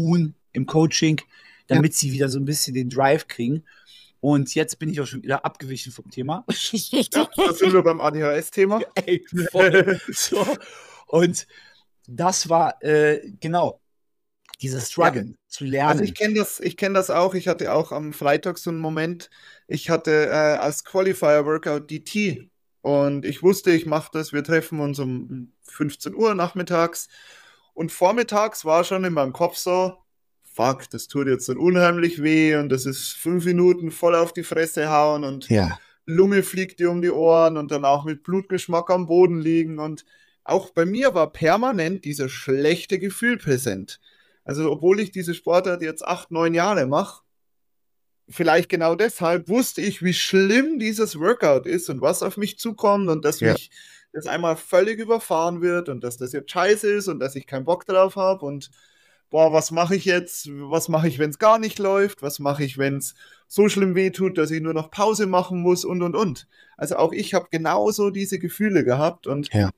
im Coaching, damit ja. sie wieder so ein bisschen den Drive kriegen. Und jetzt bin ich auch schon wieder abgewichen vom Thema. Ja, das sind wir beim A D H S-Thema. Ey, voll. So. Und das war, äh, genau, dieses Struggeln ja. zu lernen. Also ich kenne das, ich kenne das auch. Ich hatte auch am Freitag so einen Moment. Ich hatte äh, als Qualifier-Workout D T und ich wusste, ich mache das. Wir treffen uns um fünfzehn Uhr nachmittags und vormittags war schon in meinem Kopf so, fuck, das tut jetzt so unheimlich weh und das ist fünf Minuten voll auf die Fresse hauen und ja. Lunge fliegt dir um die Ohren und dann auch mit Blutgeschmack am Boden liegen und auch bei mir war permanent dieses schlechte Gefühl präsent. Also obwohl ich diese Sportart jetzt acht, neun Jahre mache, vielleicht genau deshalb wusste ich, wie schlimm dieses Workout ist und was auf mich zukommt und dass ja. mich das einmal völlig überfahren wird und dass das jetzt scheiße ist und dass ich keinen Bock drauf habe und boah, was mache ich jetzt? Was mache ich, wenn es gar nicht läuft? Was mache ich, wenn es so schlimm wehtut, dass ich nur noch Pause machen muss und, und, und. Also auch ich habe genauso diese Gefühle gehabt und ja.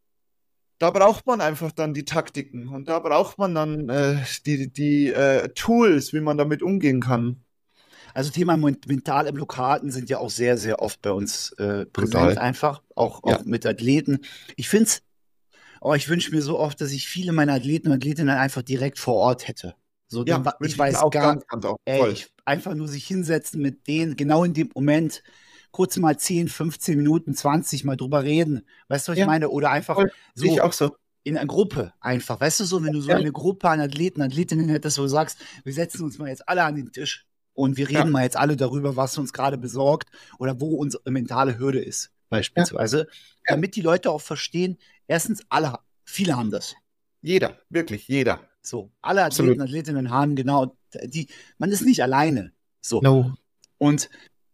da braucht man einfach dann die Taktiken und da braucht man dann äh, die, die äh, Tools, wie man damit umgehen kann. Also Thema mentale Blockaden sind ja auch sehr, sehr oft bei uns äh, präsent Total. einfach, auch, ja. auch mit Athleten. Ich finde es Oh, ich wünsche mir so oft, dass ich viele meiner Athleten und Athletinnen einfach direkt vor Ort hätte. So, ja, dann, ich weiß auch gar nicht, ey, ich, einfach nur sich hinsetzen mit denen, genau in dem Moment, kurz mal zehn, fünfzehn Minuten, zwanzig mal drüber reden. Weißt du, was ja, ich meine? Oder einfach voll. so, ich auch so in einer Gruppe einfach. Weißt du, so, wenn du so ja. eine Gruppe an Athleten, Athletinnen hättest, wo du sagst, wir setzen uns mal jetzt alle an den Tisch und wir reden ja. mal jetzt alle darüber, was uns gerade besorgt oder wo unsere mentale Hürde ist, beispielsweise. Ja. Damit die Leute auch verstehen, erstens, alle Viele haben das. Jeder, wirklich, jeder. So, alle Athleten, Absolut. Athletinnen haben genau, die, man ist nicht alleine. So. No. Und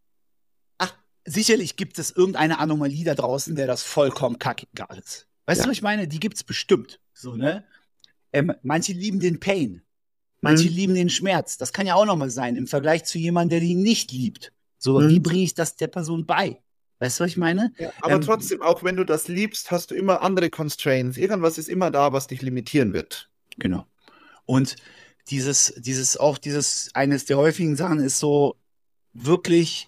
ach, sicherlich gibt es irgendeine Anomalie da draußen, der das vollkommen kackegal ist. Weißt ja. du, was ich meine? Die gibt es bestimmt. So, ne? Ähm, manche lieben den Pain. Manche mhm. lieben den Schmerz. Das kann ja auch nochmal sein, im Vergleich zu jemandem, der ihn nicht liebt. So, mhm. wie bringe ich das der Person bei? Weißt du, was ich meine? Ja, aber ähm, trotzdem, auch wenn du das liebst, hast du immer andere Constraints. Irgendwas ist immer da, was dich limitieren wird. Genau. Und dieses, dieses, auch dieses, eines der häufigen Sachen ist so wirklich,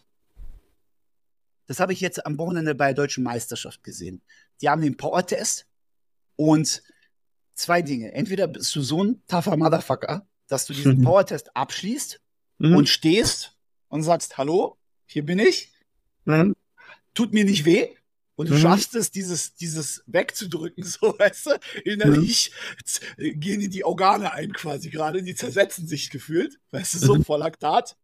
das habe ich jetzt am Wochenende bei der Deutschen Meisterschaft gesehen. Die haben den Power-Test und zwei Dinge. Entweder bist du so ein tougher Motherfucker, dass du diesen mhm. Power-Test abschließt mhm. und stehst und sagst, hallo, hier bin ich. Mhm. Tut mir nicht weh und du mhm. schaffst es, dieses, dieses wegzudrücken, so, weißt du, innerlich mhm. gehen in die Organe ein quasi gerade, die zersetzen sich gefühlt, weißt du, so vor Laktat.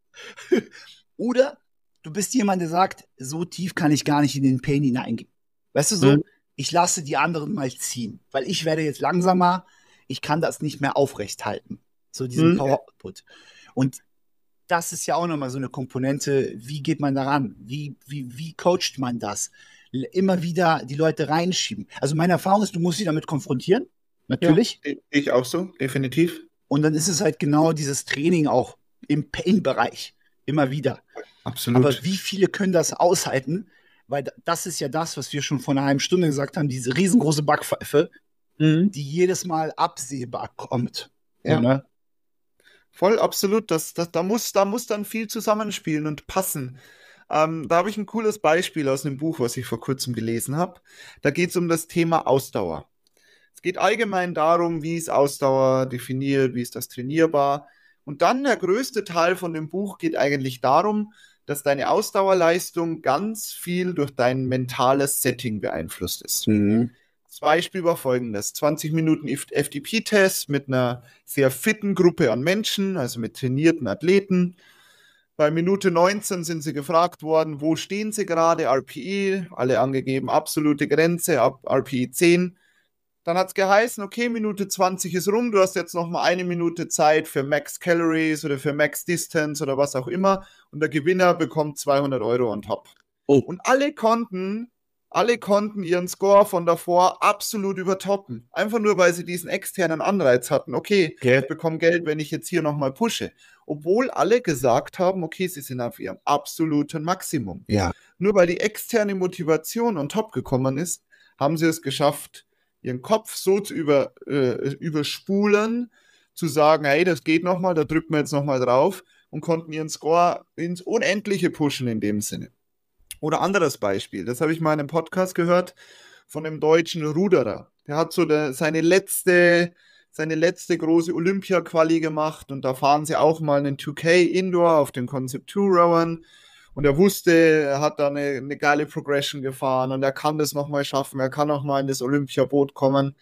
Oder du bist jemand, der sagt, so tief kann ich gar nicht in den Pain hineingehen. Weißt du, so, mhm. ich lasse die anderen mal ziehen, weil ich werde jetzt langsamer, ich kann das nicht mehr aufrecht halten. So diesen mhm. Power-Output. Und das ist ja auch nochmal so eine Komponente, wie geht man daran? Wie, wie, wie coacht man das? Immer wieder die Leute reinschieben. Also meine Erfahrung ist, du musst sie damit konfrontieren, natürlich. Ja, ich auch so, definitiv. Und dann ist es halt genau dieses Training auch im Pain-Bereich, immer wieder. Absolut. Aber wie viele können das aushalten? Weil das ist ja das, was wir schon vor einer halben Stunde gesagt haben, diese riesengroße Backpfeife, mhm. die jedes Mal absehbar kommt. Ja. So, ne? Voll, absolut. Das, das, da, muss, da muss dann viel zusammenspielen und passen. Ähm, da habe ich ein cooles Beispiel aus einem Buch, was ich vor kurzem gelesen habe. Da geht es um das Thema Ausdauer. Es geht allgemein darum, wie ist Ausdauer definiert, wie ist das trainierbar. Und dann der größte Teil von dem Buch geht eigentlich darum, dass deine Ausdauerleistung ganz viel durch dein mentales Setting beeinflusst ist. Mhm. Das Beispiel war folgendes: zwanzig Minuten F D P-Test mit einer sehr fitten Gruppe an Menschen, also mit trainierten Athleten. Bei Minute neunzehn sind sie gefragt worden, wo stehen sie gerade, R P E, alle angegeben, absolute Grenze, ab R P E zehn. Dann hat es geheißen, okay, Minute zwanzig ist rum, du hast jetzt noch mal eine Minute Zeit für Max Calories oder für Max Distance oder was auch immer und der Gewinner bekommt zweihundert Euro on top. Oh. Und alle konnten... Alle konnten ihren Score von davor absolut übertoppen. Einfach nur, weil sie diesen externen Anreiz hatten. Okay, okay. Ich bekomme Geld, wenn ich jetzt hier nochmal pushe. Obwohl alle gesagt haben, okay, sie sind auf ihrem absoluten Maximum. Ja. Nur weil die externe Motivation on top gekommen ist, haben sie es geschafft, ihren Kopf so zu über, äh, überspulen, zu sagen, hey, das geht nochmal, da drücken wir jetzt nochmal drauf und konnten ihren Score ins Unendliche pushen in dem Sinne. Oder anderes Beispiel, das habe ich mal in einem Podcast gehört von einem deutschen Ruderer. Der hat so der, seine letzte, seine letzte große Olympia-Quali gemacht und da fahren sie auch mal einen zwei K Indoor auf den Concept zwei Rowern und er wusste, er hat da eine, eine geile Progression gefahren und er kann das nochmal schaffen, er kann auch mal in das Olympiaboot kommen.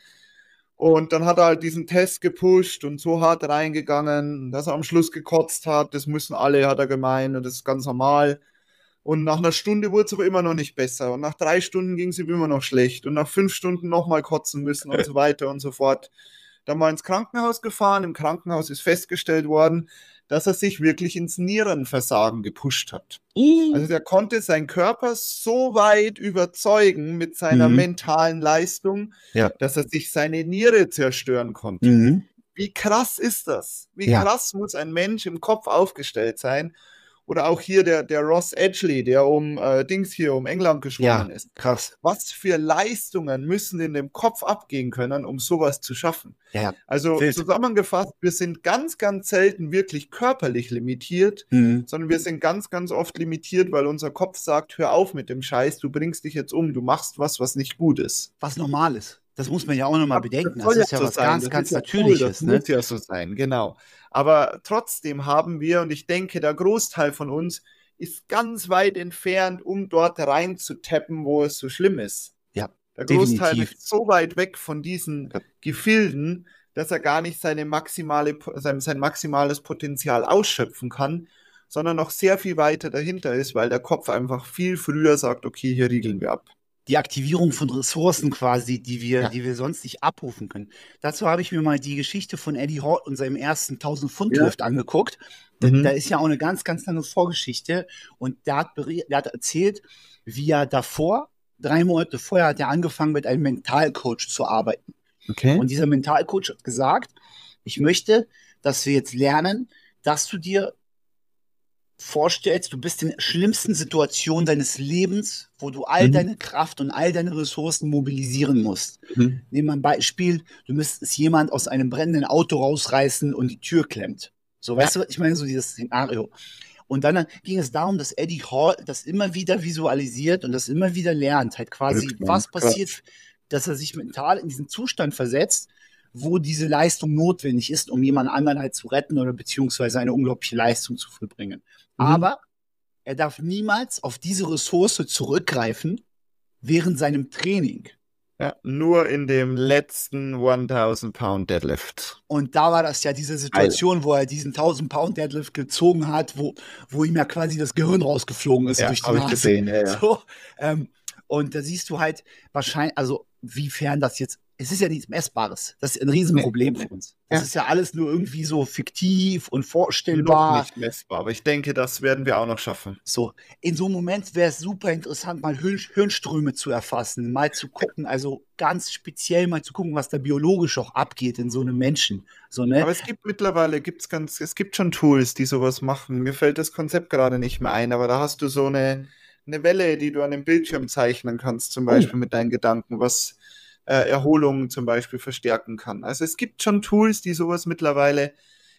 Und dann hat er halt diesen Test gepusht und so hart reingegangen, dass er am Schluss gekotzt hat. Das müssen alle, hat er gemeint, und das ist ganz normal. Und nach einer Stunde wurde es aber immer noch nicht besser. Und nach drei Stunden ging es ihm immer noch schlecht. Und nach fünf Stunden nochmal kotzen müssen und so weiter und so fort. Dann war er ins Krankenhaus gefahren. Im Krankenhaus ist festgestellt worden, dass er sich wirklich ins Nierenversagen gepusht hat. Mhm. Also der konnte seinen Körper so weit überzeugen mit seiner Mhm. mentalen Leistung, Ja. dass er sich seine Niere zerstören konnte. Mhm. Wie krass ist das? Wie Ja. krass muss ein Mensch im Kopf aufgestellt sein? Oder auch hier der, der Ross Edgley, der um äh, Dings hier, um England Ja, geschwommen ist. krass. Was für Leistungen müssen in dem Kopf abgehen können, um sowas zu schaffen? Ja, ja. Also Wild. zusammengefasst, wir sind ganz, ganz selten wirklich körperlich limitiert, Mhm. sondern wir sind ganz, ganz oft limitiert, weil unser Kopf sagt, hör auf mit dem Scheiß, du bringst dich jetzt um, du machst was, was nicht gut ist. Was normal ist. Das muss man ja auch nochmal bedenken. Das Das soll ist ja so was sein, ganz, das ganz ist ja Natürliches. cool, das Ne? muss ja so sein, genau. Aber trotzdem haben wir, und ich denke, der Großteil von uns ist ganz weit entfernt, um dort rein zu tappen, wo es so schlimm ist. Ja, Der Großteil definitiv. ist so weit weg von diesen Ja. Gefilden, dass er gar nicht seine maximale, sein, sein maximales Potenzial ausschöpfen kann, sondern noch sehr viel weiter dahinter ist, weil der Kopf einfach viel früher sagt, okay, hier riegeln wir ab. Die Aktivierung von Ressourcen quasi, die wir, Ja. die wir sonst nicht abrufen können. Dazu habe ich mir mal die Geschichte von Eddie Hall und seinem ersten tausend-Pfund-Lift angeguckt. Da, Mhm. da ist ja auch eine ganz, ganz lange Vorgeschichte. Und der hat, beri- der hat erzählt, wie er davor, drei Monate vorher, hat er angefangen, mit einem Mentalcoach zu arbeiten. Okay. Und dieser Mentalcoach hat gesagt, ich möchte, dass wir jetzt lernen, dass du dir vorstellst, du bist in der schlimmsten Situation deines Lebens, wo du all Mhm. deine Kraft und all deine Ressourcen mobilisieren musst. Mhm. Nehmen wir ein Beispiel, du müsstest jemand aus einem brennenden Auto rausreißen und die Tür klemmt. So, weißt du, ich meine, so dieses Szenario. Und dann ging es darum, dass Eddie Hall das immer wieder visualisiert und das immer wieder lernt, halt quasi, Verrückt, Mann. was Krass. passiert, dass er sich mental in diesen Zustand versetzt, wo diese Leistung notwendig ist, um jemand anderen halt zu retten oder beziehungsweise eine unglaubliche Leistung zu vollbringen. Mhm. Aber er darf niemals auf diese Ressource zurückgreifen während seinem Training. Ja, nur in dem letzten tausend Pound Deadlift. Und da war das ja diese Situation, wo er diesen tausend Pound Deadlift gezogen hat, wo, wo ihm ja quasi das Gehirn rausgeflogen ist Ja, durch die habe ich Nase. gesehen, ja, ja. So, ähm, und da siehst du halt wahrscheinlich, also wiefern das jetzt, es ist ja nichts Messbares. Das ist ein Riesenproblem Nee. für uns. Das Ja. ist ja alles nur irgendwie so fiktiv und Noch vorstellbar. nicht messbar, aber ich denke, das werden wir auch noch schaffen. So, in so einem Moment wäre es super interessant, mal Hirn Hirnströme zu erfassen, mal zu gucken, also ganz speziell mal zu gucken, was da biologisch auch abgeht in so einem Menschen. So, ne? Aber es gibt mittlerweile, gibt's ganz, es gibt schon Tools, die sowas machen. Mir fällt das Konzept gerade nicht mehr ein, aber da hast du so eine, eine Welle, die du an dem Bildschirm zeichnen kannst, zum Beispiel mit deinen Gedanken, was äh, Erholung zum Beispiel verstärken kann. Also es gibt schon Tools, die sowas mittlerweile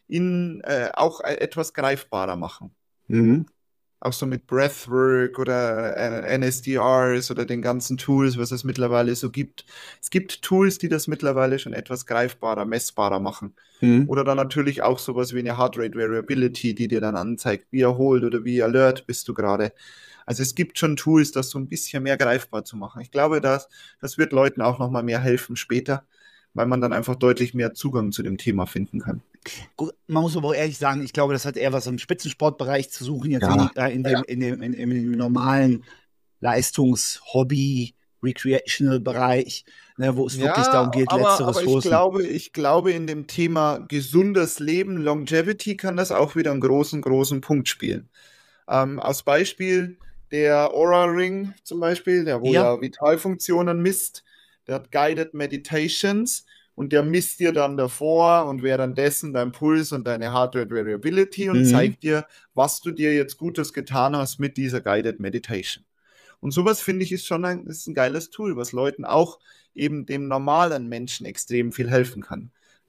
in äh, auch äh, etwas greifbarer machen. Mhm. Auch so mit Breathwork oder äh, N S D Rs oder den ganzen Tools, was es mittlerweile so gibt. Es gibt Tools, die das mittlerweile schon etwas greifbarer, messbarer machen. Mhm. Oder dann natürlich auch sowas wie eine Heart Rate Variability, die dir dann anzeigt, wie erholt oder wie alert bist du gerade. Also es gibt schon Tools, das so ein bisschen mehr greifbar zu machen. Ich glaube, das, das wird Leuten auch nochmal mehr helfen später, weil man dann einfach deutlich mehr Zugang zu dem Thema finden kann. Gut, man muss aber auch ehrlich sagen, ich glaube, das hat eher was im Spitzensportbereich zu suchen, jetzt Ja. weniger in dem, in dem, in, in dem normalen Leistungs-, Hobby-, Recreational-Bereich, ne, wo es wirklich darum geht, aber, letzte aber ich Ressourcen. glaube, ich glaube, in dem Thema gesundes Leben, Longevity, kann das auch wieder einen großen, großen Punkt spielen. Ähm, als Beispiel der Aura Ring zum Beispiel, der wo Ja. ja, Vitalfunktionen misst, der hat Guided Meditations und der misst dir dann davor und währenddessen dein Puls und deine Heart Rate Variability und Mhm. zeigt dir, was du dir jetzt Gutes getan hast mit dieser Guided Meditation. Und sowas, finde ich, ist schon ein, ist ein geiles Tool, was Leuten auch eben dem normalen Menschen extrem viel helfen kann.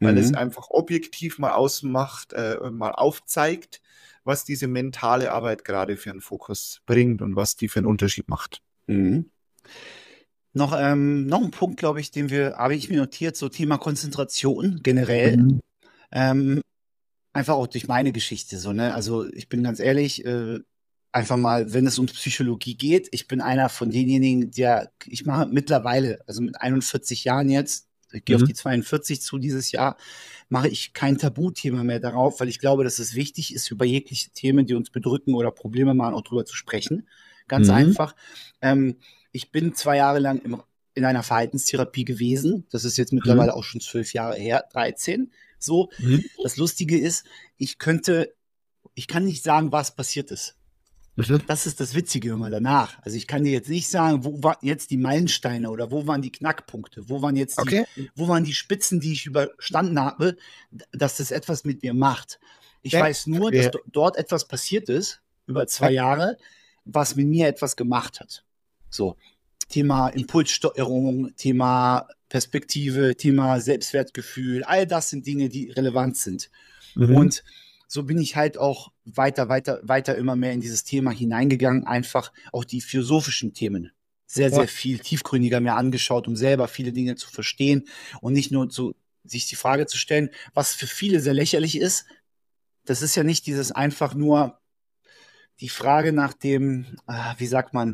weil es Mhm. einfach objektiv mal ausmacht, äh, mal aufzeigt, was diese mentale Arbeit gerade für einen Fokus bringt und was die für einen Unterschied macht. Mhm. Noch, ähm, noch ein Punkt, glaube ich, den wir, habe ich mir notiert, so Thema Konzentration generell. Mhm. Ähm, einfach auch durch meine Geschichte so, ne? Also ich bin ganz ehrlich, äh, einfach mal, wenn es um Psychologie geht, ich bin einer von denjenigen, der, ich mache mittlerweile, also mit einundvierzig Jahren jetzt, ich gehe auf Mhm. die zweiundvierzig zu dieses Jahr, mache ich kein Tabuthema mehr darauf, weil ich glaube, dass es wichtig ist, über jegliche Themen, die uns bedrücken oder Probleme machen, auch drüber zu sprechen. Ganz Mhm. einfach. Ähm, ich bin zwei Jahre lang im, in einer Verhaltenstherapie gewesen. Das ist jetzt Mhm. mittlerweile auch schon zwölf Jahre her, dreizehn. So, Mhm. das Lustige ist, ich könnte, ich kann nicht sagen, was passiert ist. Mhm. Das ist das Witzige immer danach. Also ich kann dir jetzt nicht sagen, wo waren jetzt die Meilensteine oder wo waren die Knackpunkte, wo waren jetzt die, Okay. wo waren die Spitzen, die ich überstanden habe, d- dass das etwas mit mir macht. Ich Ja. weiß nur, dass Ja. do dort etwas passiert ist, über zwei Ja. Jahre, was mit mir etwas gemacht hat. So, Thema Impulssteuerung, Thema Perspektive, Thema Selbstwertgefühl, all das sind Dinge, die relevant sind. Mhm. Und so bin ich halt auch weiter, weiter, weiter immer mehr in dieses Thema hineingegangen, einfach auch die philosophischen Themen sehr, Ja. sehr viel tiefgründiger mir angeschaut, um selber viele Dinge zu verstehen und nicht nur zu, sich die Frage zu stellen, was für viele sehr lächerlich ist. Das ist ja nicht dieses einfach nur die Frage nach dem, ah, wie sagt man,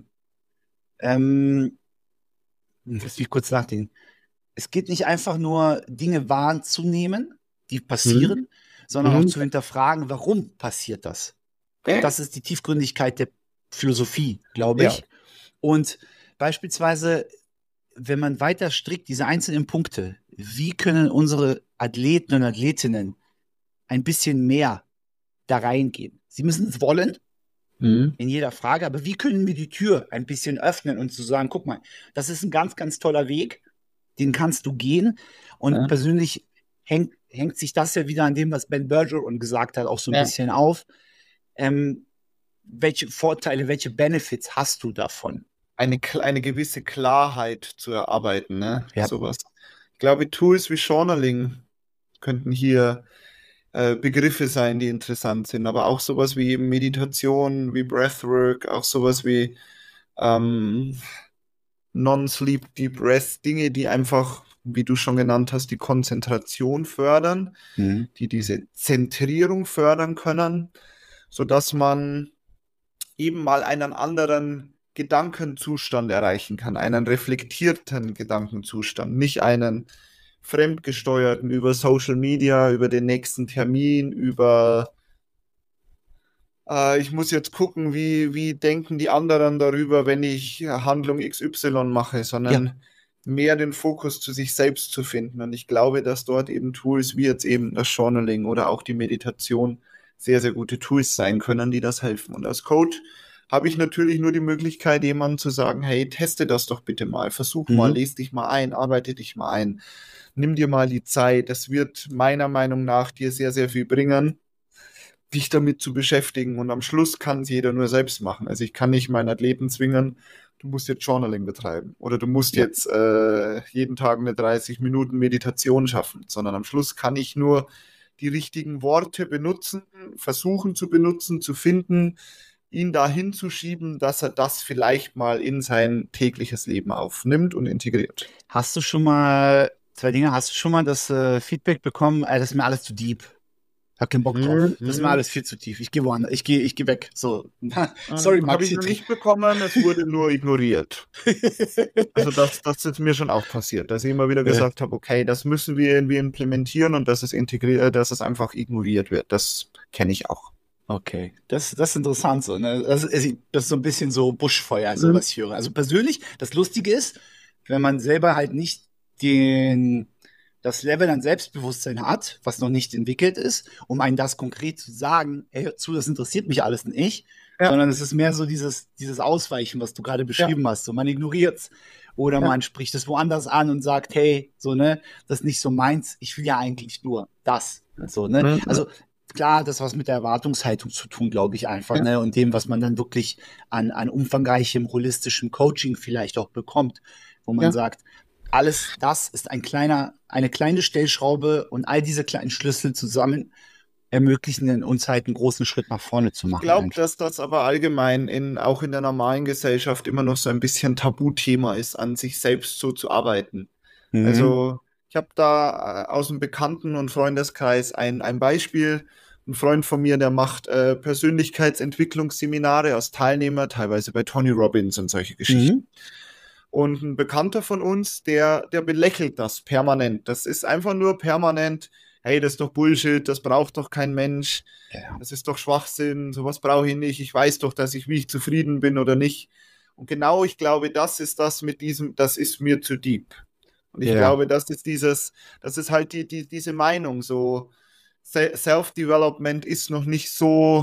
ähm, lass mich kurz nachdenken. Es geht nicht einfach nur, Dinge wahrzunehmen, die Mhm. passieren, sondern auch Mhm. zu hinterfragen, warum passiert das? Ja. Das ist die Tiefgründigkeit der Philosophie, glaube Ja. ich. Und beispielsweise, wenn man weiter strickt, diese einzelnen Punkte, wie können unsere Athleten und Athletinnen ein bisschen mehr da reingehen? Sie müssen es wollen, Mhm. in jeder Frage, aber wie können wir die Tür ein bisschen öffnen und zu sagen, guck mal, das ist ein ganz, ganz toller Weg, den kannst du gehen. Und Ja. persönlich hängt, hängt sich das ja wieder an dem, was Ben Bergeron gesagt hat, auch so ein Ja. bisschen auf. Ähm, welche Vorteile, welche Benefits hast du davon? Eine, kl- eine gewisse Klarheit zu erarbeiten, ne? Ja. Sowas. Ich glaube, Tools wie Journaling könnten hier äh, Begriffe sein, die interessant sind, aber auch sowas wie eben Meditation, wie Breathwork, auch sowas wie ähm, Non-Sleep Deep Breath, Dinge, die einfach, wie du schon genannt hast, die Konzentration fördern, Mhm. die diese Zentrierung fördern können, sodass man eben mal einen anderen Gedankenzustand erreichen kann, einen reflektierten Gedankenzustand, nicht einen fremdgesteuerten über Social Media, über den nächsten Termin, über äh, ich muss jetzt gucken, wie, wie denken die anderen darüber, wenn ich äh, Handlung X Y mache, Ja. sondern mehr den Fokus zu sich selbst zu finden. Und ich glaube, dass dort eben Tools wie jetzt eben das Journaling oder auch die Meditation sehr, sehr gute Tools sein können, die das helfen. Und als Coach habe ich natürlich nur die Möglichkeit, jemandem zu sagen, hey, teste das doch bitte mal, versuch mal, Mhm. lese dich mal ein, arbeite dich mal ein, nimm dir mal die Zeit. Das wird meiner Meinung nach dir sehr, sehr viel bringen, dich damit zu beschäftigen. Und am Schluss kann es jeder nur selbst machen. Also ich kann nicht meinen Athleten zwingen, du musst jetzt Journaling betreiben oder du musst Ja. jetzt äh, jeden Tag eine dreißig Minuten Meditation schaffen, sondern am Schluss kann ich nur die richtigen Worte benutzen, versuchen zu benutzen, zu finden, ihn dahin zu schieben, dass er das vielleicht mal in sein tägliches Leben aufnimmt und integriert. Hast du schon mal, zwei Dinge, hast du schon mal das äh, Feedback bekommen, äh, das ist mir alles zu deep. Hab keinen Bock drauf. Das ist mir Mhm. alles viel zu tief. Ich gehe woanders. Ich gehe ich geh weg. So. Habe Sorry, ich Maxi. noch nicht bekommen, es wurde nur ignoriert. Also das, das ist mir schon auch passiert, dass ich immer wieder Ja. gesagt habe, okay, das müssen wir irgendwie implementieren und dass es integriert, dass es einfach ignoriert wird. Das kenne ich auch. Okay, das, das ist interessant so. Ne? Das, ist, das ist so ein bisschen so Buschfeuer, so Mhm. was ich höre. Also persönlich, das Lustige ist, wenn man selber halt nicht den, das Level an Selbstbewusstsein hat, was noch nicht entwickelt ist, um einem das konkret zu sagen, hey, hör zu, das interessiert mich alles nicht, Ja. sondern es ist mehr so dieses, dieses Ausweichen, was du gerade beschrieben hast. So, man ignoriert's. Oder Ja. man spricht es woanders an und sagt, hey, so, ne, das ist nicht so meins, ich will ja eigentlich nur das. So, ne? Mhm. Also klar, das hat was mit der Erwartungshaltung zu tun, glaube ich einfach, Ja. ne? Und dem, was man dann wirklich an, an umfangreichem, holistischem Coaching vielleicht auch bekommt, wo man Ja. sagt, alles das ist ein kleiner, eine kleine Stellschraube und all diese kleinen Schlüssel zusammen ermöglichen uns halt einen großen Schritt nach vorne zu machen. Ich glaube, dass das aber allgemein in, auch in der normalen Gesellschaft immer noch so ein bisschen Tabuthema ist, an sich selbst so zu arbeiten. Mhm. Also ich habe da aus dem Bekannten- und Freundeskreis ein, ein Beispiel. Ein Freund von mir, der macht äh, Persönlichkeitsentwicklungsseminare als Teilnehmer, teilweise bei Tony Robbins und solche Geschichten. Mhm. Und ein Bekannter von uns, der, der belächelt das permanent. Das ist einfach nur permanent, hey, das ist doch Bullshit, das braucht doch kein Mensch, ja. Das ist doch Schwachsinn, sowas brauche ich nicht, ich weiß doch, dass ich, wie ich zufrieden bin oder nicht. Und genau, ich glaube, das ist das mit diesem, das ist mir zu deep. Und ich ja. glaube, das ist dieses, das ist halt die, die, diese Meinung, so Self-Development ist noch nicht so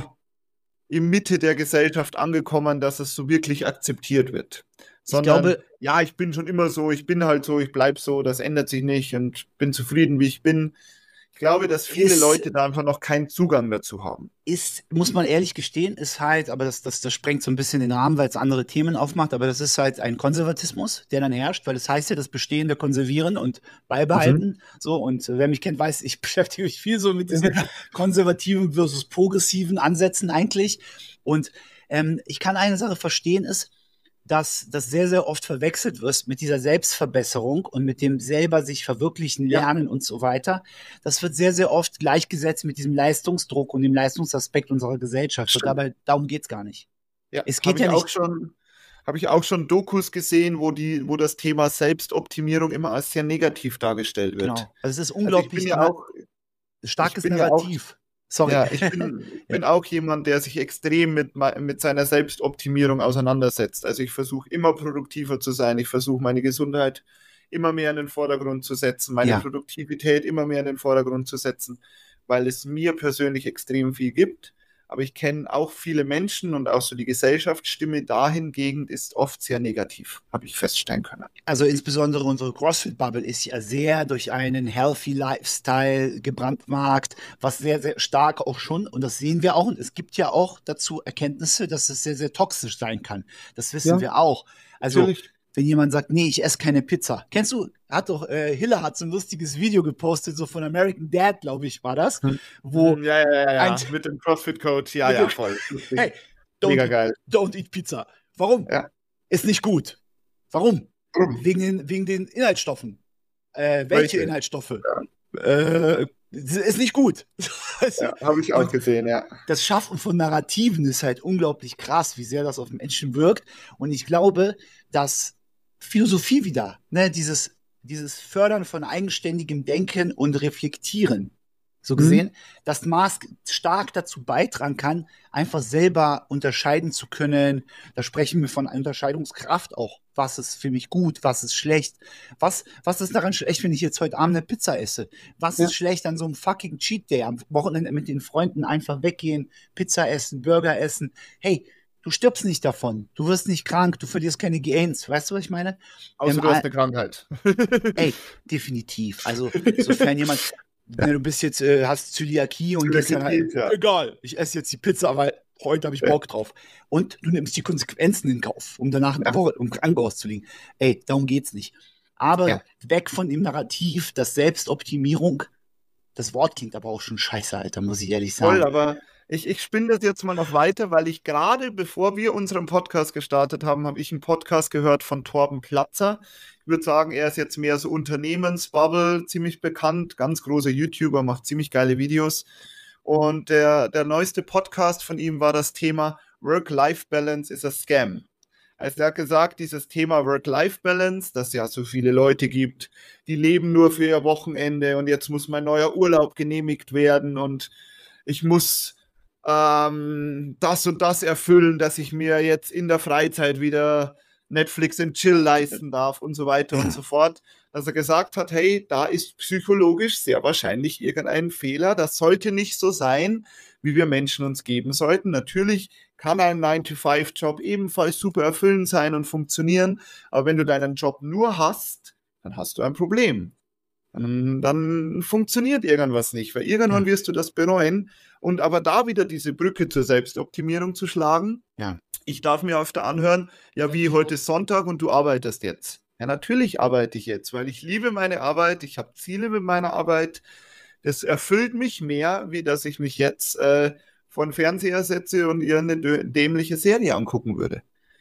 in Mitte der Gesellschaft angekommen, dass es so wirklich akzeptiert wird. Sondern, ich glaube, ja, ich bin schon immer so, ich bin halt so, ich bleib so, das ändert sich nicht und bin zufrieden, wie ich bin. Ich glaube, dass viele ist, Leute da einfach noch keinen Zugang dazu haben. Ist, muss man ehrlich gestehen, ist halt, aber das, das, das sprengt so ein bisschen den Rahmen, weil es andere Themen aufmacht, aber das ist halt ein Konservatismus, der dann herrscht, weil das heißt ja, das Bestehende konservieren und beibehalten. Mhm. So, und wer mich kennt, weiß, ich beschäftige mich viel so mit diesen konservativen versus progressiven Ansätzen eigentlich. Und ähm, ich kann eine Sache verstehen, ist, dass das sehr, sehr oft verwechselt wird mit dieser Selbstverbesserung und mit dem selber sich verwirklichen, lernen ja. und so weiter. Das wird sehr, sehr oft gleichgesetzt mit diesem Leistungsdruck und dem Leistungsaspekt unserer Gesellschaft. Und dabei, darum geht's gar nicht. Ja, es geht ja nicht. Auch schon, habe ich auch schon Dokus gesehen, wo, die, wo das Thema Selbstoptimierung immer als sehr negativ dargestellt wird. Genau. Also es ist unglaublich also ich bin ja auch, starkes Narrativ. Ja Sorry. Ja, ich bin, bin ja. auch jemand, der sich extrem mit, mit seiner Selbstoptimierung auseinandersetzt. Also ich versuche immer produktiver zu sein. Ich versuche meine Gesundheit immer mehr in den Vordergrund zu setzen, meine ja. Produktivität immer mehr in den Vordergrund zu setzen, weil es mir persönlich extrem viel gibt. Aber ich kenne auch viele Menschen und auch so die Gesellschaftsstimme dahingegen ist oft sehr negativ, habe ich feststellen können. Also insbesondere unsere CrossFit-Bubble ist ja sehr durch einen healthy Lifestyle gebrandmarkt, was sehr, sehr stark auch schon, und das sehen wir auch, und es gibt ja auch dazu Erkenntnisse, dass es sehr, sehr toxisch sein kann. Das wissen ja, wir auch. Also natürlich. Wenn jemand sagt, nee, ich esse keine Pizza. Kennst du, hat doch, äh, Hiller hat so ein lustiges Video gepostet, so von American Dad, glaube ich, war das. Wo ja, ja, ja, ja. mit dem CrossFit-Coach, ja, ja, voll. Hey, don't, Mega geil. Don't eat Pizza. Warum? Ja. Ist nicht gut. Warum? Mhm. Wegen den, wegen den Inhaltsstoffen. Äh, welche Richtig. Inhaltsstoffe? Ja. Äh, ist nicht gut. Ja, habe ich auch und gesehen, ja. Das Schaffen von Narrativen ist halt unglaublich krass, wie sehr das auf Menschen wirkt. Und ich glaube, dass Philosophie wieder, ne, dieses, dieses Fördern von eigenständigem Denken und Reflektieren, so gesehen, mhm. das Maß stark dazu beitragen kann, einfach selber unterscheiden zu können. Da sprechen wir von Unterscheidungskraft auch. Was ist für mich gut, was ist schlecht? Was, was ist daran schlecht, wenn ich jetzt heute Abend eine Pizza esse? Was ja. ist schlecht an so einem fucking Cheat Day? Am Wochenende mit den Freunden einfach weggehen, Pizza essen, Burger essen. Hey, du stirbst nicht davon. Du wirst nicht krank, du verlierst keine Gains. Weißt du, was ich meine? Außer ähm, du hast eine Krankheit. Ey, definitiv. Also, sofern jemand... Ja. Du bist jetzt, äh, hast Zöliakie und gehst dann halt, ja. egal, ich esse jetzt die Pizza, weil heute habe ich Bock drauf. Und du nimmst die Konsequenzen in Kauf, um danach ja. im Krankenhaus zu liegen. Ey, darum geht's nicht. Aber ja. weg von dem Narrativ, dass Selbstoptimierung, das Wort klingt aber auch schon scheiße, Alter, muss ich ehrlich sagen. Voll, aber ich, ich spinne das jetzt mal noch weiter, weil ich gerade, bevor wir unseren Podcast gestartet haben, habe ich einen Podcast gehört von Torben Platzer. Ich würde sagen, er ist jetzt mehr so Unternehmensbubble, ziemlich bekannt, ganz großer YouTuber, macht ziemlich geile Videos. Und der, der neueste Podcast von ihm war das Thema Work-Life-Balance is a Scam. Also er hat gesagt, dieses Thema Work-Life-Balance, dass es ja so viele Leute gibt, die leben nur für ihr Wochenende und jetzt muss mein neuer Urlaub genehmigt werden und ich muss ähm, das und das erfüllen, dass ich mir jetzt in der Freizeit wieder Netflix and Chill leisten darf und so weiter und so fort, dass er gesagt hat, hey, da ist psychologisch sehr wahrscheinlich irgendein Fehler, das sollte nicht so sein, wie wir Menschen uns geben sollten. Natürlich kann ein nine to five Job ebenfalls super erfüllend sein und funktionieren, aber wenn du deinen Job nur hast, dann hast du ein Problem. Dann, dann funktioniert irgendwas nicht, weil irgendwann ja. wirst du das bereuen. Und aber da wieder diese Brücke zur Selbstoptimierung zu schlagen, ja. ich darf mir öfter anhören, ja, wie heute ist Sonntag und du arbeitest jetzt. Ja, natürlich arbeite ich jetzt, weil ich liebe meine Arbeit, ich habe Ziele mit meiner Arbeit. Das erfüllt mich mehr, wie dass ich mich jetzt äh, vor den Fernseher setze und ihr eine dö- dämliche Serie angucken würde.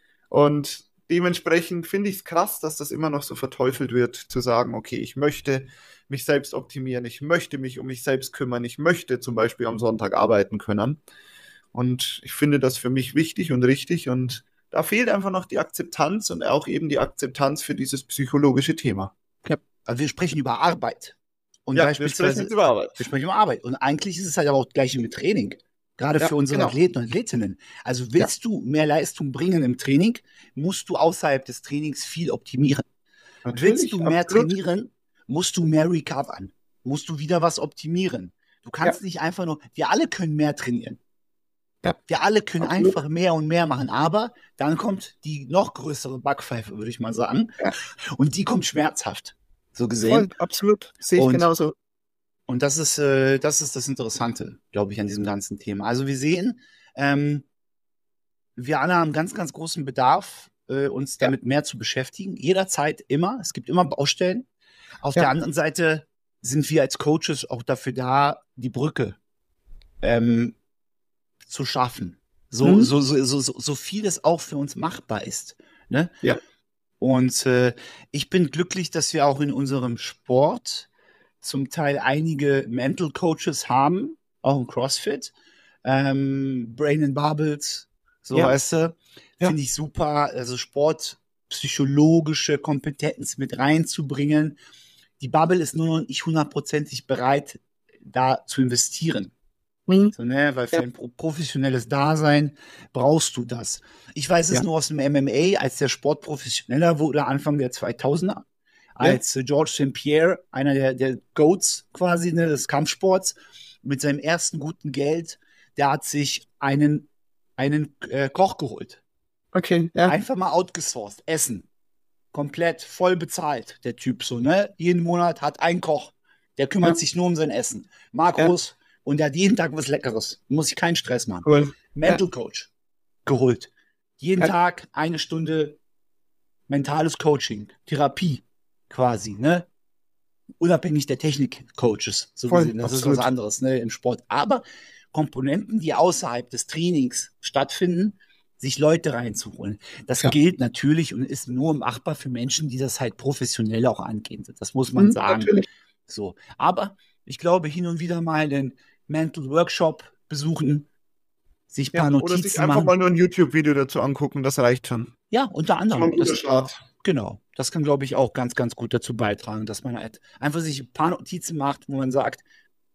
Und dementsprechend finde ich es krass, dass das immer noch so verteufelt wird, zu sagen, okay, ich möchte mich selbst optimieren, ich möchte mich um mich selbst kümmern, ich möchte zum Beispiel am Sonntag arbeiten können. Und ich finde das für mich wichtig und richtig und da fehlt einfach noch die Akzeptanz und auch eben die Akzeptanz für dieses psychologische Thema. Ja. Also wir sprechen über Arbeit. Und Ja, wir beispielsweise, sprechen jetzt über Arbeit. wir sprechen über Arbeit. Und eigentlich ist es halt aber auch gleich mit Training. Gerade Ja, für unsere genau. Athleten und Athletinnen. Also willst du mehr Leistung bringen im Training, musst du außerhalb des Trainings viel optimieren. Willst du mehr absolut. trainieren, musst du mehr recovern. Musst du wieder was optimieren. Du kannst nicht einfach nur, wir alle können mehr trainieren. Ja. Wir alle können Absolut. einfach mehr und mehr machen. Aber dann kommt die noch größere Backpfeife, würde ich mal sagen. Ja. Und die kommt schmerzhaft, so gesehen. Voll, absolut. Sehe ich Und- genauso. Und das ist, äh, das ist das Interessante, glaube ich, an diesem ganzen Thema. Also wir sehen, ähm, wir alle haben ganz, ganz großen Bedarf, äh, uns Ja. damit mehr zu beschäftigen. Jederzeit immer. Es gibt immer Baustellen. Auf Ja. der anderen Seite sind wir als Coaches auch dafür da, die Brücke ähm, zu schaffen. So, Mhm. so, so, so, so, so viel es auch für uns machbar ist. Ne? Ja. Und äh, ich bin glücklich, dass wir auch in unserem Sport zum Teil einige Mental Coaches haben, auch im CrossFit. Ähm, Brain and Bubbles, so Ja. weißt du, Ja. finde ich super. Also sportpsychologische Kompetenz mit reinzubringen. Die Bubble ist nur noch nicht hundertprozentig bereit, da zu investieren. Mhm. So, ne? Weil für Ja. ein pro professionelles Dasein brauchst du das. Ich weiß es Ja. nur aus dem M M A, als der Sport professioneller wurde, Anfang der zweitausender, als äh, George Saint Pierre, einer der, der Goats quasi, ne, des Kampfsports, mit seinem ersten guten Geld, der hat sich einen, einen äh, Koch geholt. Okay, ja. Einfach mal outgesourced, Essen. Komplett voll bezahlt, der Typ so, ne? Jeden Monat hat ein Koch, der kümmert Ja. sich nur um sein Essen. Makros und der hat jeden Tag was Leckeres. Muss sich keinen Stress machen. Cool. Mental Coach geholt. Jeden Ja. Tag eine Stunde mentales Coaching, Therapie quasi, ne? Unabhängig der Technik-Coaches, so Voll, gesehen. Das absolut. ist was anderes, ne, im Sport. Aber Komponenten, die außerhalb des Trainings stattfinden, sich Leute reinzuholen. Das Ja. gilt natürlich und ist nur machbar für Menschen, die das halt professionell auch angehen. Das muss man Mhm, sagen. natürlich. So. Aber ich glaube, hin und wieder mal den Mental Workshop besuchen, sich ein Ja, paar oder Notizen sich einfach machen. mal nur ein YouTube-Video dazu angucken, das reicht schon. Ja, unter Schon mal ein anderem. guter Das, Start. genau. Das kann, glaube ich, auch ganz, ganz gut dazu beitragen, dass man halt einfach sich ein paar Notizen macht, wo man sagt,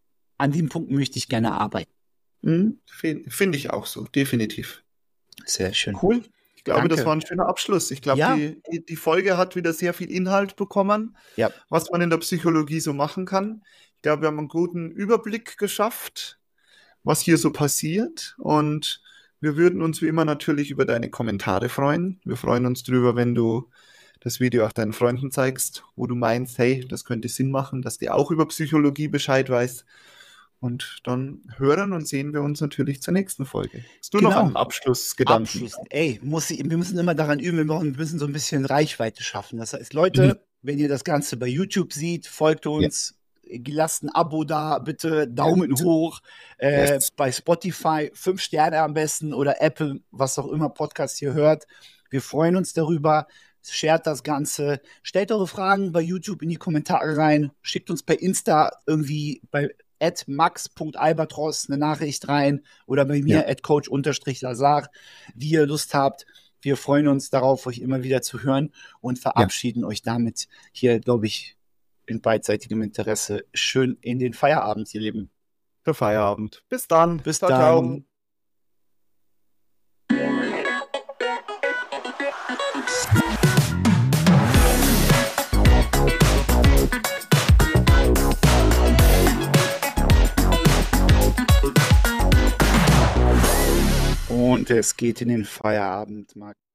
an dem Punkt möchte ich gerne arbeiten. Mhm. Fin- Finde ich auch so, definitiv. Sehr schön. Cool. Ich glaube, Danke. das war ein schöner Abschluss. Ich glaube, Ja. die, die, die Folge hat wieder sehr viel Inhalt bekommen, Ja. was man in der Psychologie so machen kann. Ich glaube, wir haben einen guten Überblick geschafft, was hier so passiert. Und wir würden uns wie immer natürlich über deine Kommentare freuen. Wir freuen uns drüber, wenn du das Video auch deinen Freunden zeigst, wo du meinst, hey, das könnte Sinn machen, dass die auch über Psychologie Bescheid weiß. Und dann hören und sehen wir uns natürlich zur nächsten Folge. Hast du noch Genau. einen Abschlussgedanken? Abschluss. Ey, muss ich, wir müssen immer daran üben, wir brauchen- wir müssen so ein bisschen Reichweite schaffen. Das heißt, Leute, wenn ihr das Ganze bei YouTube seht, folgt uns, lasst ein Abo da, bitte Daumen hoch. Äh, Yes. Bei Spotify fünf Sterne am besten oder Apple, was auch immer Podcast ihr hört. Wir freuen uns darüber. Shared das Ganze. Stellt eure Fragen bei YouTube in die Kommentare rein. Schickt uns bei Insta irgendwie bei at max punkt albatros eine Nachricht rein oder bei mir Ja. at coach-lazar, wie ihr Lust habt. Wir freuen uns darauf, euch immer wieder zu hören und verabschieden euch damit hier, glaube ich, in beidseitigem Interesse schön in den Feierabend, ihr Lieben. Für Feierabend. Bis dann. Bis Ciao, dann. ciao. Und es geht in den Feierabend, Marc.